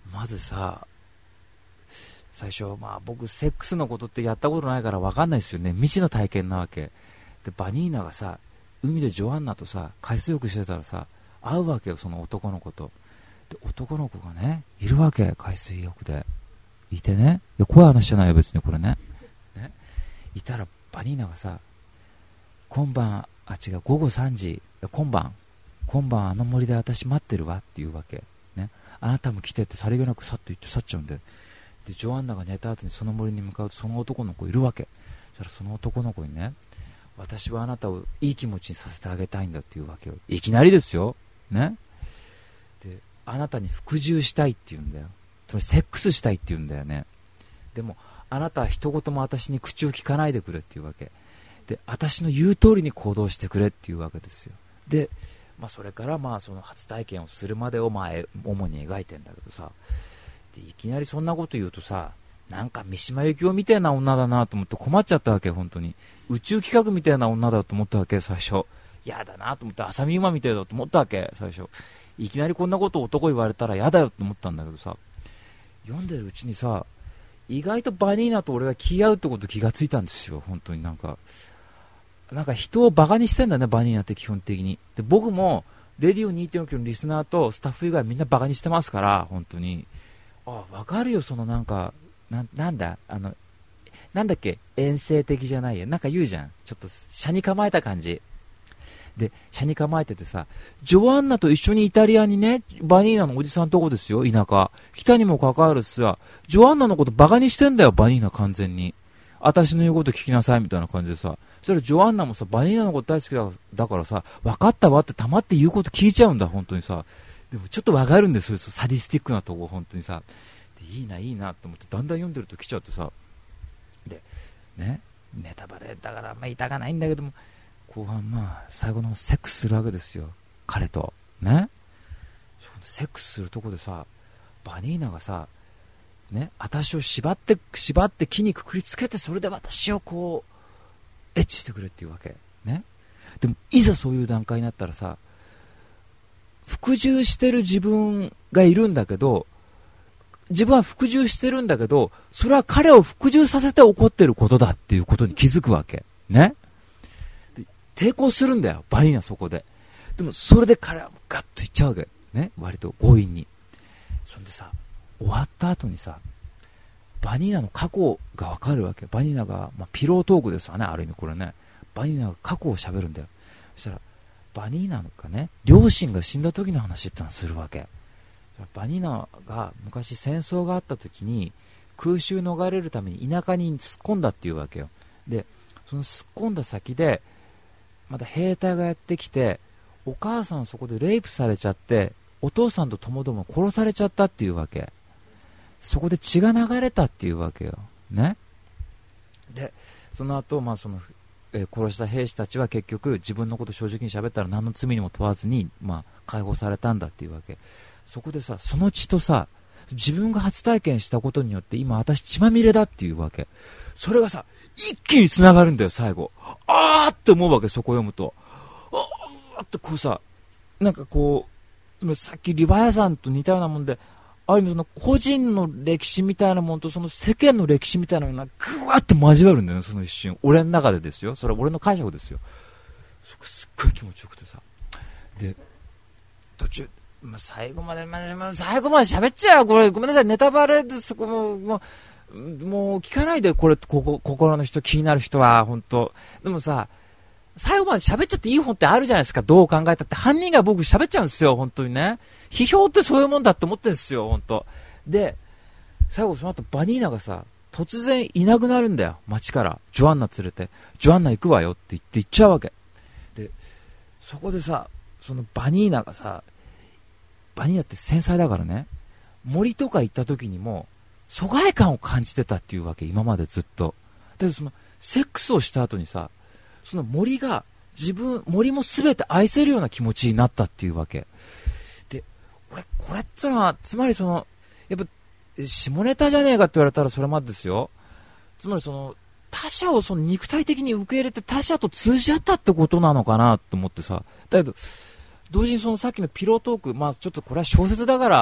まずさ、最初、まあ僕セックスのことってやったことないから分かんないですよね。未知の体験なわけで、バニーナがさ海でジョアンナとさ海水浴してたらさ会うわけよ、その男の子と。で男の子がねいるわけ、海水浴でいてね。いや怖い話じゃないよ別にこれ ね, ねいたらバニーナがさ、今晩、あ違う午後さんじ、今晩今晩あの森で私待ってるわっていうわけ、ね、あなたも来てってさりげなくさっと言って去っちゃうんで、でジョアンナが寝た後にその森に向かうとその男の子いるわけ。そしたらその男の子にね、私はあなたをいい気持ちにさせてあげたいんだっていうわけよ。いきなりですよ、ね、であなたに服従したいって言うんだよ。つまりセックスしたいって言うんだよね。でもあなたは一言も私に口を聞かないでくれっていうわけで、私の言う通りに行動してくれっていうわけですよ。で、まあ、それからまあその初体験をするまでをまあ主に描いてんだけどさ、でいきなりそんなこと言うとさ、なんか三島由紀夫みたいな女だなと思って困っちゃったわけ。本当に宇宙企画みたいな女だと思ったわけ最初。やだなと思って、浅見馬みたいだと思ったわけ最初。いきなりこんなこと男言われたらやだよって思ったんだけどさ、読んでるうちにさ、意外とバニーナと俺が気合うってこと気がついたんですよ。本当になんかなんか人をバカにしてんだねバニーナって基本的に。で僕もレディオ にてんよん キロのリスナーとスタッフ以外みんなバカにしてますから、本当にあ分かるよ、そのなんか な, なんだあのなんだっけ遠征的じゃないや、なんか言うじゃん、ちょっと車に構えた感じで、車に構えててさ、ジョアンナと一緒にイタリアにね、バニーナのおじさんとこですよ、田舎来たにもかかわらずさ、ジョアンナのことバカにしてんだよバニーナ完全に。私の言うこと聞きなさいみたいな感じでさ、そしたらジョアンナもさバニーナのこと大好き だ, だからさ、分かったわってたまって言うこと聞いちゃうんだ本当にさ。でもちょっと分かるんですよ、サディスティックなとこ本当にさ。でいいないいなと思ってだんだん読んでると来ちゃってさ、でね、ネタバレだからまあ言いたかないんだけども、後半まあ最後のセックスするわけですよ彼とね。セックスするとこでさ、バニーナがさね、私を縛って縛って木にくくりつけて、それで私をこうエッチしてくれっていうわけね。でもいざそういう段階になったらさ、服従してる自分がいるんだけど、自分は服従してるんだけど、それは彼を服従させて起こってることだっていうことに気づくわけね。で抵抗するんだよバニーナそこで。でもそれで彼はガッといっちゃうわけね、割と強引に。そんでさ終わった後にさ、バニーナの過去が分かるわけ。バニーナが、まあ、ピロートークですわね、ある意味これね。バニーナが過去を喋るんだよ。そしたらバニーナがね、両親が死んだ時の話ってのをするわけ。バニーナが昔戦争があった時に空襲逃れるために田舎に突っ込んだっていうわけよ。でその突っ込んだ先でまた兵隊がやってきて、お母さんそこでレイプされちゃって、お父さんとともども殺されちゃったっていうわけ。そこで血が流れたっていうわけよね。でその後、まあそのえー、殺した兵士たちは結局自分のこと正直に喋ったら何の罪にも問わずに、まあ、解放されたんだっていうわけ。そこでさ、その血とさ、自分が初体験したことによって今私血まみれだっていうわけ。それがさ一気に繋がるんだよ最後。あーって思うわけ、そこ読むと。あーってこうさ、なんかこうさっきリヴァイアさんと似たようなもんで、ある意味その個人の歴史みたいなものとその世間の歴史みたいなのがぐわって交わるんだよね、その一瞬。俺の中でですよ、それは俺の解釈ですよ。そこすっごい気持ちよくてさ、で途中、まあ、最後まで、まあ、最後まで喋っちゃう、これごめんなさいネタバレです。こもうもうもう聞かないで、これここ心の人気になる人は本当。でもさ最後まで喋っちゃっていい本ってあるじゃないですか。どう考えたって犯人が僕喋っちゃうんですよ本当にね。批評ってそういうもんだって思ってるんですよ本当で。最後その後バニーナがさ突然いなくなるんだよ、街から。ジョアンナ連れて、ジョアンナ行くわよって言って行っちゃうわけで、そこでさそのバニーナがさ、バニーナって繊細だからね、森とか行った時にも疎外感を感じてたっていうわけ、今までずっと。だけどそのセックスをした後にさ、その森が自分、森も全て愛せるような気持ちになったっていうわけで、俺これっつうのはつまりそのやっぱ下ネタじゃねえかって言われたらそれまでですよ。つまりその他者をその肉体的に受け入れて他者と通じ合ったってことなのかなと思ってさ。だけど同時にそのさっきのピロートーク、まあちょっとこれは小説だから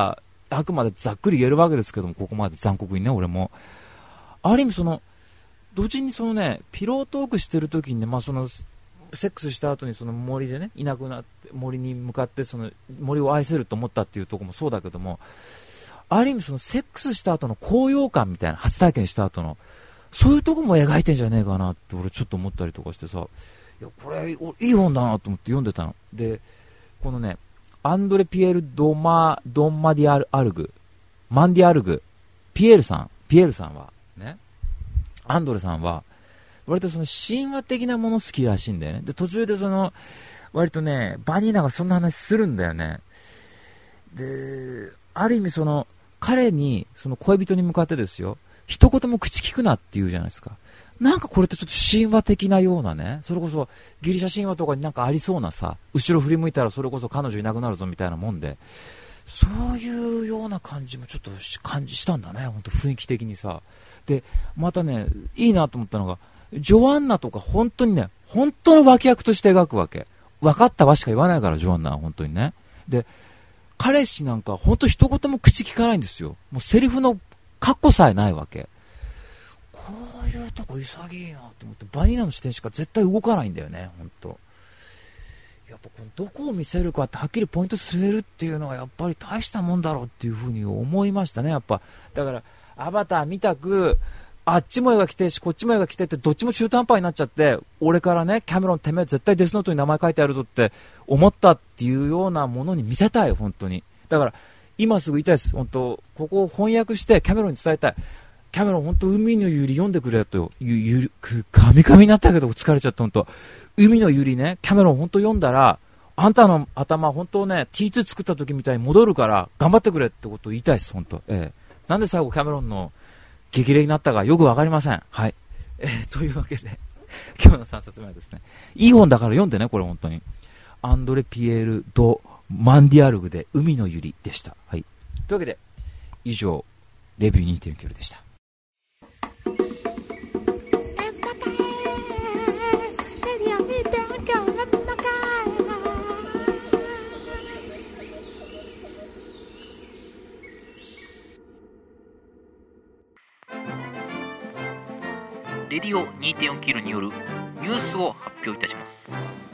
あくまでざっくり言えるわけですけども、ここまで残酷にね、俺もある意味その同時にそのねピロートークしてる時にね、まあ、そのセックスした後にその森でねいなくなって森に向かってその森を愛せると思ったっていうところもそうだけども、ある意味そのセックスした後の高揚感みたいな、初体験した後のそういうところも描いてんじゃねえかなって俺ちょっと思ったりとかしてさ、いやこれいい本だなと思って読んでたので、このねアンドレ・ピエール・ドマドンマディアル・アルグマンディアルグピエールさんピエールさんはね、アンドレさんは割とその神話的なもの好きらしいんだよね。で途中でその割とねバニーナがそんな話するんだよね。である意味その彼にその恋人に向かってですよ、一言も口聞くなって言うじゃないですか。なんかこれってちょっと神話的なようなね、それこそギリシャ神話とかになんかありそうなさ、後ろ振り向いたらそれこそ彼女いなくなるぞみたいなもんで、そういうような感じもちょっと感じしたんだね、本当雰囲気的にさ。でまたねいいなと思ったのが、ジョアンナとか本当にね本当の脇役として描くわけ。分かったわしか言わないから、ジョアンナは本当にね。で彼氏なんか本当一言も口聞かないんですよ。もうセリフのカッコさえないわけ。こういうとこ潔いなと思って、バニーナの視点しか絶対動かないんだよね本当。やっぱこのどこを見せるかってはっきりポイント据えるっていうのはやっぱり大したもんだろうっていうふうに思いましたね。やっぱだからアバター見たくあっちも絵が来てしこっちも絵が来てってどっちも中途半端になっちゃって、俺からねキャメロンてめえ絶対デスノートに名前書いてあるぞって思ったっていうようなものに見せたい本当に。だから今すぐ言いたいです本当、ここを翻訳してキャメロンに伝えたい。キャメロン本当海のゆり読んでくれとゆゆカミカミになったけど疲れちゃった本当。海のゆりねキャメロン本当読んだらあんたの頭本当ね ティーツー 作った時みたいに戻るから頑張ってくれってことを言いたいです本当、ええ、なんで最後キャメロンの激励になったかよくわかりません。はい、えー、というわけで今日のさんさつめはですね、いい本だから読んでねこれ本当に。アンドレ・ピエール・ド・マンディアルグで海のゆりでした。はい、というわけで以上レビュー にてんきゅう でした。 レディオ にてんよん キロによるニュースを発表いたします。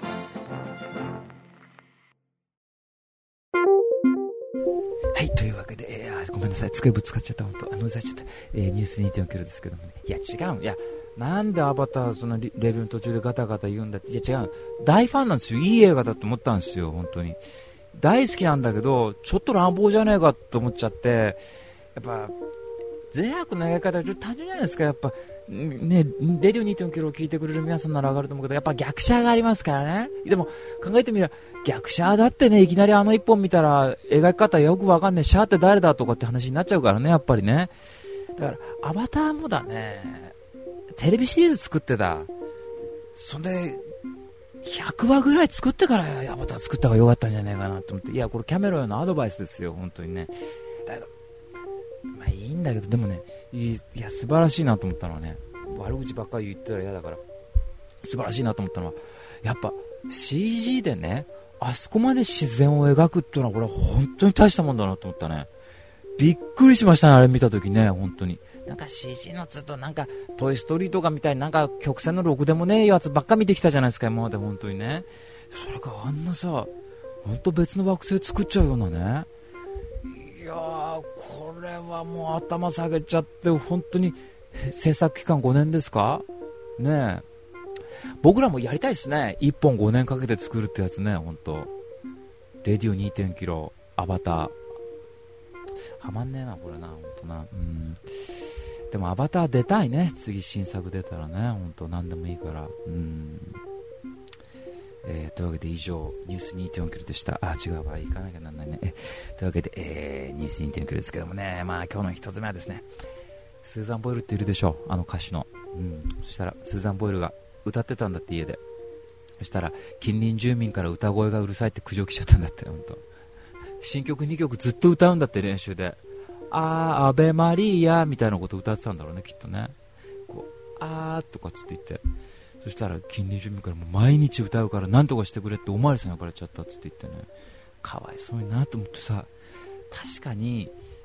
はい、というわけで、えー、ごめんなさい机ぶつかっちゃった本当、あのざいちゃった、えー、ニュース にてんよん キロですけどもね、いや違う、いやなんでアバターそのレビューの途中でガタガタ言うんだって、いや違う、大ファンなんですよ。いい映画だと思ったんですよ本当に。大好きなんだけどちょっと乱暴じゃねえかと思っちゃって、やっぱ善悪の描き方がちょっと単純じゃないですか。やっぱね、レディオ にてんよん キロを聞いてくれる皆さんなら上がると思うけど、やっぱ逆シャがありますからね。でも考えてみれば逆シャだってね、いきなりあの一本見たら描き方よくわかんねえ、シャーって誰だとかって話になっちゃうからね、やっぱりね。だからアバターもだね、テレビシリーズ作ってた、そんでひゃくわぐらい作ってからアバター作った方がよかったんじゃないかなと思って。いやこれキャメロンへのアドバイスですよ本当にね。だけどまあいいんだけど、でもね、いや素晴らしいなと思ったのはね、悪口ばっかり言ってたら嫌だから素晴らしいなと思ったのは、やっぱ シージー でねあそこまで自然を描くっていうのはこれは本当に大したもんだなと思ったね。びっくりしましたねあれ見た時ね。本当になんか シージー のずっとなんかトイストーリーとかみたいになんか曲線のろくでもねえやつばっか見てきたじゃないですか今まで本当にね。それがあんなさ本当別の惑星作っちゃうようなね、いやーこれはもう頭下げちゃって、本当に制作期間ごねんですかねえ。僕らもやりたいですね、いっぽんごねんかけて作るってやつね。本当レディオ にてんキロアバターはまんねえなこれな本当な。うん、でもアバター出たいね、次新作出たらね本当何でもいいから。うん、えー、というわけで以上ニュース にてんよん キロでした。あ違うわ、行かなきゃなんないね。えというわけで、えー、ニュース にてんよん キロですけどもね、まあ今日の一つ目はですね、スーザン・ボイルっているでしょう、あの歌手の。うん、そしたらスーザン・ボイルが歌ってたんだって家で。そしたら近隣住民から歌声がうるさいって苦情来ちゃったんだって。本当新曲にきょくずっと歌うんだって練習で。あーアベマリアみたいなことを歌ってたんだろうねきっとね。こうあーとかつって言って、そしたら近隣住民からもう毎日歌うから何とかしてくれっておまわりさんに呼ばれちゃったっつって言ってね、かわいそうになと思ってさ。確かに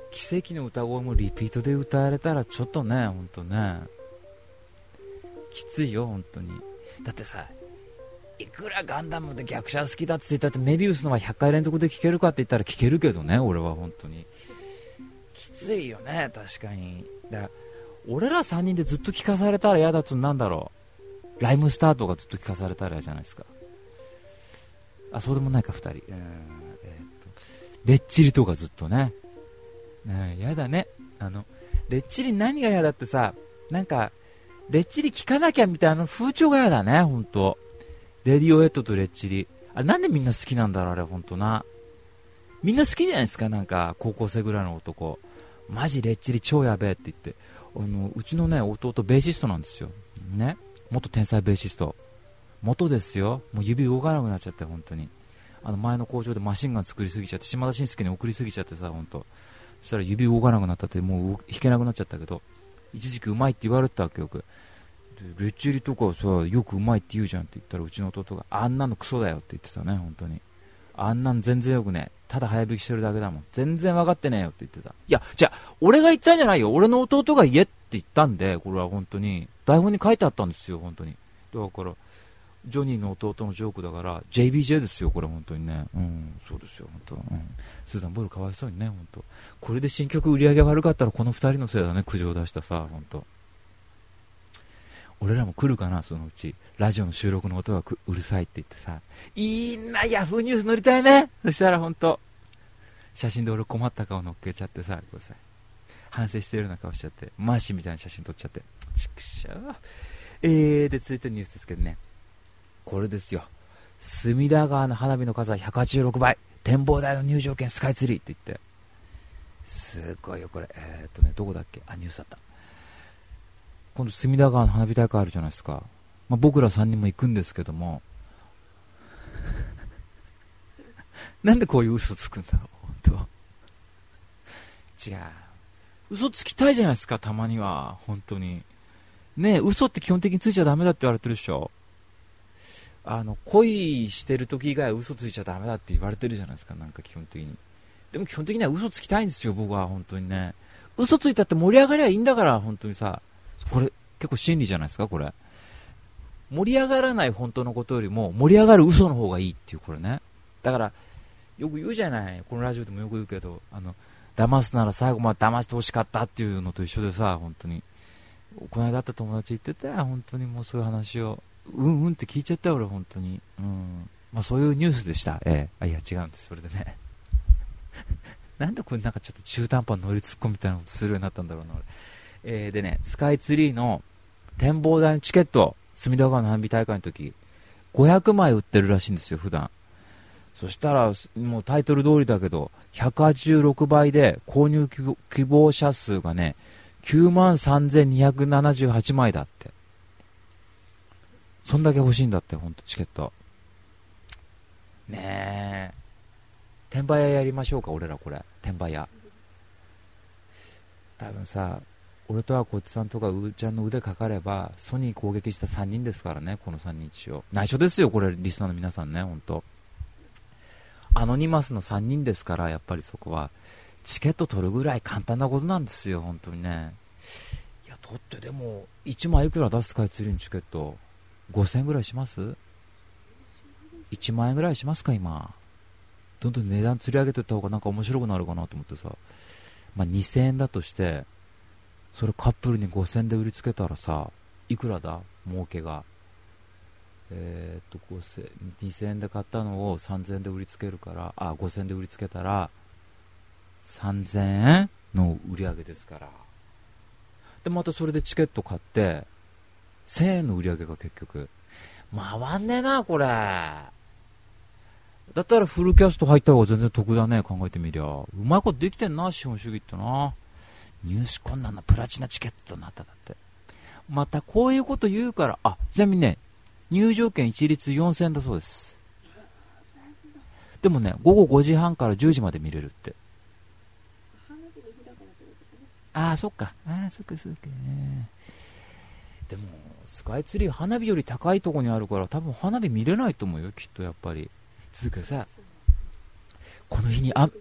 奇跡の歌声もリピートで歌われたらちょっとね、ほんとねきついよ本当に。だってさ、いくらガンダムで逆者好きだって言ったってメビウスのはひゃっかい連続で聴けるかって言ったら聴けるけどね、俺は本当にきついよね。確かに。だから俺らさんにんでずっと聴かされたら嫌だと、なんだろう、ライムスタートがずっと聴かされたら嫌じゃないですか。あ、そうでもないかふたり、えーえー、とレッチリとかずっとね、ね、嫌だね。あのレッチリ何が嫌だってさ、なんかレッチリ聴かなきゃみたいな風潮が嫌だね、ほんと。レディオエットとレッチリ、あれなんでみんな好きなんだろう、あれほんとな。みんな好きじゃないですか、なんか高校生ぐらいの男、マジレッチリ超やべえって言って。あのうちのね弟ベーシストなんですよね、元天才ベーシスト、元ですよ。もう指動かなくなっちゃって、本当に。あの前の工場でマシンガン作りすぎちゃって、島田紳介に送りすぎちゃってさ、本当。そしたら指動かなくなったって、もう弾けなくなっちゃったけど、一時期うまいって言われてたわけよく。でレッチリとかさ、よくうまいって言うじゃんって言ったら、うちの弟があんなのクソだよって言ってたね、本当に。あんなん全然よくね、ただ早弾きしてるだけだもん、全然分かってねえよって言ってた。いや、じゃあ俺が言ったんじゃないよ、俺の弟が言えって言ったんで、これは本当に台本に書いてあったんですよ、本当に。だからジョニーの弟のジョークだから ジェイビージェー ですよ、これ本当にね。うん、そうですよ本当。うん、スーザンボールかわいそうにね、本当。これで新曲売り上げ悪かったらこのふたりのせいだね、苦情を出したさ、本当。俺らも来るかな、そのうち。ラジオの収録の音がうるさいって言ってさ、いいな、ヤフーニュース載りたいね。そしたら本当写真で俺困った顔乗っけちゃってさ、こうさ反省してるような顔しちゃって、マーシーみたいな写真撮っちゃって、ちくしょう。えー、で続いてニュースですけどね、これですよ。隅田川の花火の数はひゃくはちじゅうろくばい、展望台の入場券スカイツリーって言って、すごいよこれ。えーっとねどこだっけ、あニュースあった。今度隅田川の花火大会あるじゃないですか。まあ、僕らさんにんも行くんですけどもなんでこういう嘘つくんだろう、本当。違う、嘘つきたいじゃないですか、たまには。本当にねえ、嘘って基本的についちゃダメだって言われてるでしょ。あの恋してる時以外は嘘ついちゃダメだって言われてるじゃないですか、なんか基本的に。でも基本的には嘘つきたいんですよ、僕は本当にね。嘘ついたって盛り上がりゃいいんだから、本当にさ。これ結構真理じゃないですか、これ。盛り上がらない本当のことよりも盛り上がる嘘の方がいいっていう、これね。だからよく言うじゃない、このラジオでもよく言うけど、あの騙すなら最後まで騙してほしかったっていうのと一緒でさ、本当にこの間会った友達言ってたよ、本当にもうそういう話をうんうんって聞いちゃったよ俺、本当に。うん、まあそういうニュースでした。ええ、あいや違うんです、それでねなんでこれなんかちょっと中途半端な乗りツッコミみたいなことするようになったんだろうな俺。えー、でね、スカイツリーの展望台のチケット、隅田川の花火大会の時ごひゃくまい売ってるらしいんですよ、普段。そしたらもうタイトル通りだけどひゃくはちじゅうろくばいで購入希望、希望者数がねきゅうまんさんぜんにひゃくななじゅうはちまいだって。そんだけ欲しいんだって、ほんとチケットねえ。転売屋やりましょうか、俺ら。これ転売屋多分さ、俺とはこっちさんとかうーちゃんの腕かかればソニー攻撃したさんにんですからね、このさんにん一応内緒ですよ、これリスナーの皆さんね、本当アノニマスのさんにんですから、やっぱりそこはチケット取るぐらい簡単なことなんですよ、本当にね。いや取ってでもいちまいいくら出すかいツリーのチケット、ごせんえんぐらいします？いちまんえんぐらいしますか今。どんどん値段釣り上げていった方がなんか面白くなるかなと思ってさ、まあ、にせんえんだとしてそれカップルにごせんえんで売りつけたらさ、いくらだ儲けが。えー、っとごせんにせんえんで買ったのをさんぜんえんで売りつけるから、あごせんえんで売りつけたらさんぜんえんの売り上げですから。でまたそれでチケット買ってせんえんの売り上げが結局回んねえなこれ。だったらフルキャスト入った方が全然得だね、考えてみりゃ。うまいことできてんな資本主義ってな。入手困難なプラチナチケットになっただって。またこういうこと言うから、あちなみにね入場券一律よんせんえんだそうです。でもね午後ごじはんからじゅうじまで見れるって。ああそっか、ああそっかそっかね。でもスカイツリー花火より高いところにあるから多分花火見れないと思うよ、きっと。やっぱりつうかさ、この日にあ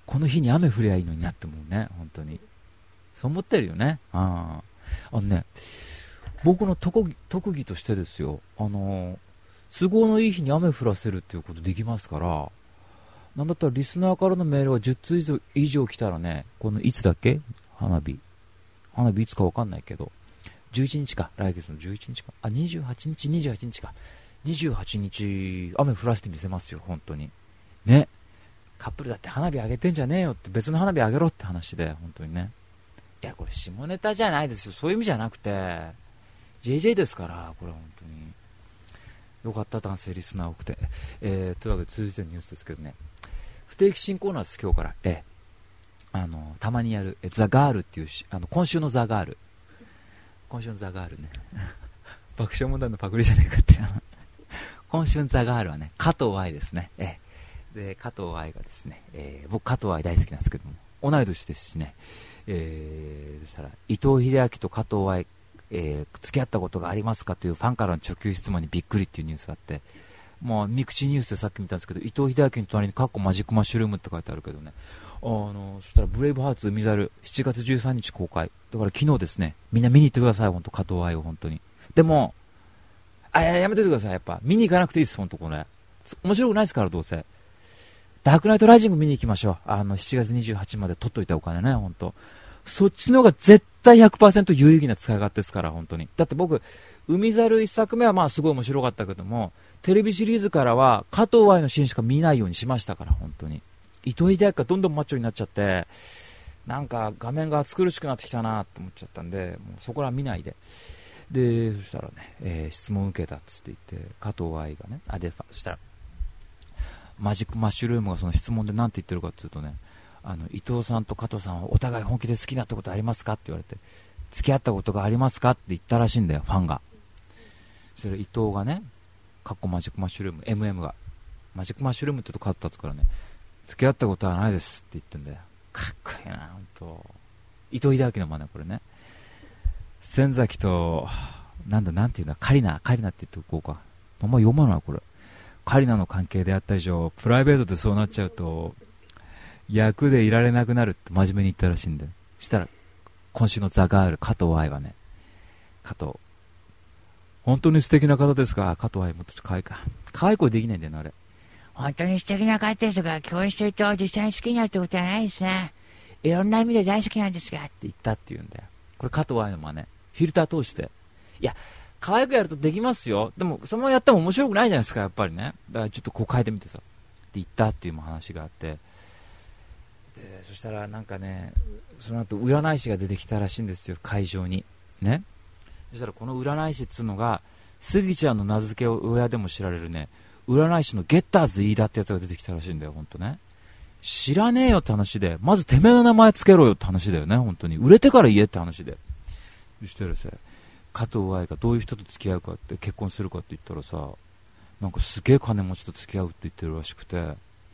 この日に雨降りゃいいのになって思うね、本当に。そう思ってるよね。ああのね、僕の特技、特技としてですよ、あの都合のいい日に雨降らせるっていうことできますから、なんだったらリスナーからのメールがじゅっつう以上、以上来たらね、このいつだっけ、花火花火いつかわかんないけど、じゅういちにちか、来月のじゅういちにちか、あ、にじゅうはちにち、にじゅうはちにちか、にじゅうはちにち雨降らせてみせますよ、本当にね。カップルだって花火あげてんじゃねえよって、別の花火あげろって話で、本当にね。いや、これ下ネタじゃないですよ、そういう意味じゃなくて ジェイジェイ ですから、これは本当によかった。男性リスナー多くて、えー、というわけで続いてのニュースですけどね、不定期新コーナーです。今日から、えー、あのたまにやるえザ・ガールっていうし、あの今週のザ・ガール、今週のザ・ガールね爆笑問題のパクリじゃねえかって今週のザ・ガールはね、加藤愛ですね。えー、で加藤愛がですね、えー、僕加藤愛大好きなんですけども、同い年ですしね、えー、そしたら伊藤英明と加藤愛、えー、付き合ったことがありますかというファンからの直球質問にびっくりっていうニュースがあって、もうミクチニュースでさっき見たんですけど、伊藤英明の隣にカッコマジックマッシュルームって書いてあるけどね、あのそしたらブレイブハーツ海猿しちがつじゅうさんにち公開だから、昨日ですね、みんな見に行ってください、本当加藤愛を本当に。でもあややめててください、やっぱ見に行かなくていいです、本当これ面白くないですから、どうせダークナイトライジング見に行きましょう。あのしちがつにじゅうはちにちまで取っといたお金ね、本当そっちの方が絶対 ひゃくパーセント 有意義な使い勝手ですから、本当に。だって僕海猿いっさくめはまあすごい面白かったけども、テレビシリーズからは加藤愛のシーンしか見ないようにしましたから、本当に。伊藤英明がどんどんマッチョになっちゃって、なんか画面が暑苦しくなってきたなと思っちゃったんで、もうそこら見ないで。でそしたらね、えー、質問受けたっつって言って、加藤愛がね、あでそしたらマジックマッシュルームがその質問で何て言ってるかっていうとね、あの伊藤さんと加藤さんはお互い本気で好きになったことありますかって言われて、付き合ったことがありますかって言ったらしいんだよ、ファンが。そしたら伊藤がね、カッコマジックマッシュルーム エムエム がマジックマッシュルームって言うとカット立つからね、付き合ったことはないですって言ってんだよ。かっこいいな、本当。伊藤英明の真似、これね。仙崎となんだなんていうんだ、カリナカリナって言っておこうか、あんま読まないこれ。カリナの関係であった以上、プライベートでそうなっちゃうと役でいられなくなるって真面目に言ったらしいんで、したら今週のザ・ガール加藤愛はね、加藤本当に素敵な方ですか、加藤愛もっと可愛いか、可愛い声できないんだよな、あれ。 本当に素敵な方ですが、共演してると実際に好きになるってことはないですね。いろんな意味で大好きなんですがって言ったって言うんだよ。これ加藤愛の真似、フィルター通して。いや可愛くやるとできますよ。でもそのままやっても面白くないじゃないですか、やっぱりね。だからちょっとこう変えてみてさって言ったっていう話があって、でそしたらなんかね、その後占い師が出てきたらしいんですよ、会場にね。そしたらこの占い師っつうのがスギちゃんの名付け親でも知られるね、占い師のゲッターズ飯田ってやつが出てきたらしいんだよ、本当ね。知らねえよって話で、まずてめえの名前つけろよって話だよね、本当に。売れてから言えって話で。そしたらさ、加藤愛がどういう人と付き合うかって、結婚するかって言ったらさ、なんかすげえ金持ちと付き合うって言ってるらしくて、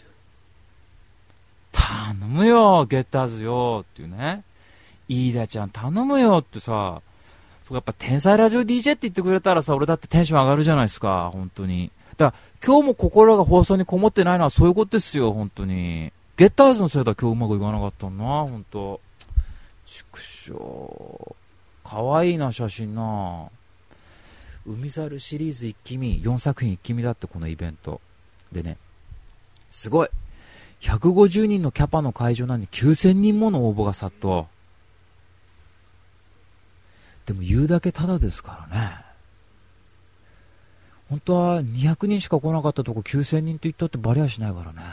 頼むよゲッターズよっていうね、飯田ちゃん頼むよってさ、やっぱ天才ラジオ ディージェー って言ってくれたらさ、俺だってテンション上がるじゃないですか、本当に。だから今日も心が放送にこもってないのはそういうことですよ、本当に。ゲッターズのせいだ、今日うまくいかなかったな、本当。畜生、かわいいな写真な。海猿シリーズ一気見、よんさく品一気見だって、このイベントでね、すごいひゃくごじゅうにんのキャパの会場なのにきゅうせんにんもの応募が殺到。でも言うだけタダですからね。本当はにひゃくにんしか来なかったとこきゅうせんにんと言ったってバレやしないからね。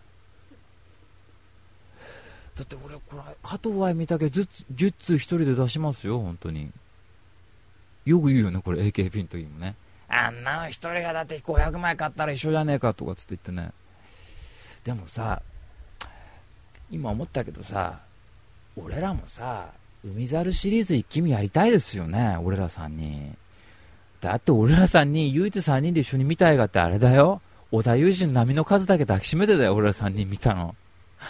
だって俺これ加藤愛見たけどじゅっつう一人で出しますよ、本当に。よく言うよね、これ エーケーピー の時もね。あんなの一人がだってごひゃくまい買ったら一緒じゃねえかとかつって言ってね。でもさ、今思ったけどさ、俺らもさ海猿シリーズ一気見やりたいですよね、俺らさんにん。だって俺らさんにん唯一さんにんで一緒に見た映画ってあれだよ、織田裕二の波の数だけ抱きしめてだよ、俺らさんにん見たの。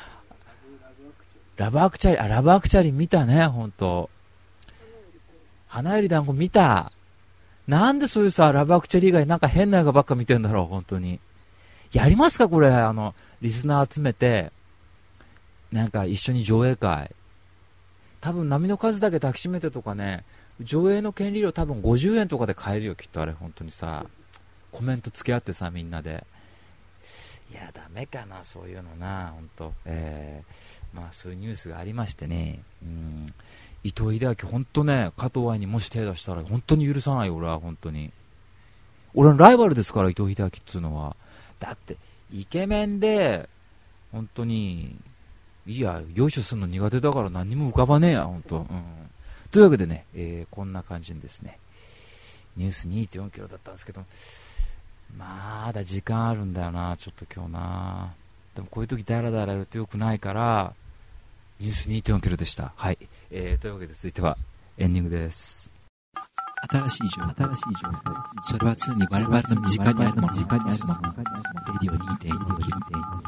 ラブアクチャリ、あ、ラブアクチャリ見たね、ほんと。花より団子見た。なんでそういうさ、ラブアクチャリ以外なんか変な映画ばっか見てんだろう、本当に。やりますかこれ、あのリスナー集めてなんか一緒に上映会、多分波の数だけ抱きしめてとかね、上映の権利料多分ごじゅうえんとかで買えるよきっと。あれ本当にさ、コメント付き合ってさ、みんなで。いやダメかなそういうのな本当、えー、まあそういうニュースがありましてね、うん、伊藤英明本当ね、加藤愛にもし手出したら本当に許さないよ俺は。本当に俺のライバルですから、伊藤英明っつうのは。だってイケメンで本当にいやよいしょするの苦手だから何にも浮かばねえや本当、うん、というわけでね、えー、こんな感じにですね、ニュース にてんよんキロだったんですけど、まだ時間あるんだよなちょっと今日な。でもこういう時ダラダラやるとよくないから、ニュース にてんよんキロでした。はい、えー、というわけで続いてはエンディングです。 新しい情報、新しい情報、それは常に我々の身近にあるもの、身近にあるもの。レディオ にてんよんキロ。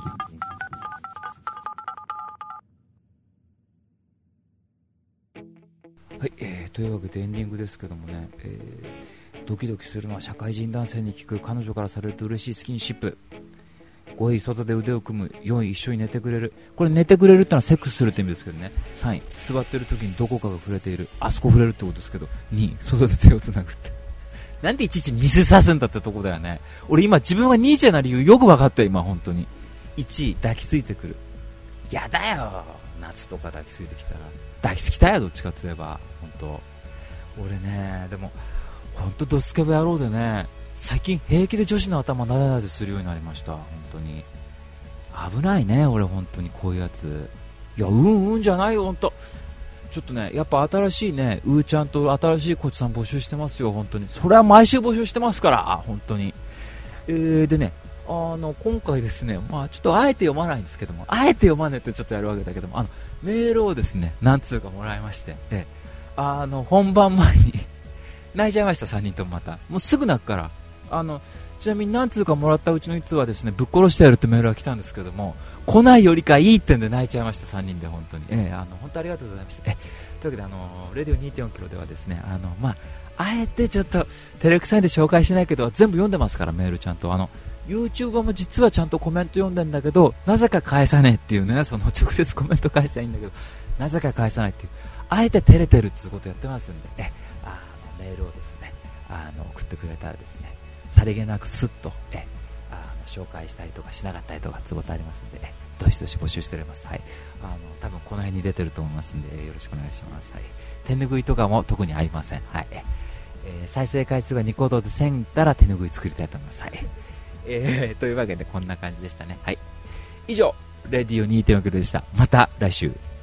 はい、えー、というわけでエンディングですけどもね、えー、ドキドキするのは社会人男性に聞く彼女からされると嬉しいスキンシップ。ごい外で腕を組む。よんい一緒に寝てくれる。これ寝てくれるってのはセックスするって意味ですけどね。さんい座ってる時にどこかが触れている。あそこ触れるってことですけど。にい外で手をつなぐってなんでいちいち水さすんだってとこだよね。俺今自分がニーチェな理由よく分かったよ今本当に。いちい抱きついてくる。やだよ夏とか抱きついてきたら。抱きつきたいよどっちかといえば本当。俺ねでも本当ドスケベ野郎でね、最近平気で女子の頭なでなでするようになりました。本当に危ないね俺本当にこういうやつ。いやうんうんじゃないよ本当。ちょっとねやっぱ新しいねうーちゃんと新しいコチさん募集してますよ本当に。それは毎週募集してますから本当に。えー、でねあの今回ですね、まあちょっとあえて読まないんですけども、あえて読まねえってちょっとやるわけだけども、あのメールをですね何通かもらいまして、であの本番前に泣いちゃいました。さんにんともまたもうすぐ泣くから。あのちなみに何通かもらったうちのいっつうはですねぶっ殺してやるってメールが来たんですけども、来ないよりかいいってんで泣いちゃいました。さんにんで本当に、えー、あの本当ありがとうございました。えというわけであのレディオ にてんよんキロではですね、あのまああえてちょっと照れくさいんで紹介しないけど全部読んでますからメールちゃんと。あの YouTuber も実はちゃんとコメント読んでんだけどなぜか返さねえっていうね、その直接コメント返せばいいんだけどなぜか返さないっていう、あえて照れてるっていうことをやってますんで、えあのメールをですねあの送ってくれたらですねさりげなくスッとえあの紹介したりとかしなかったりとか都合ありますんで、えどしどし募集しております。はい、あの多分この辺に出てると思いますんで、よろしくお願いします。はい、手拭いとかも特にありません。はい、えー、再生回数がニコ動でせんいったら手拭い作りたいと思います。はい、えー、というわけでこんな感じでしたね。はい、以上レディオ にてんよんキロでした。また来週。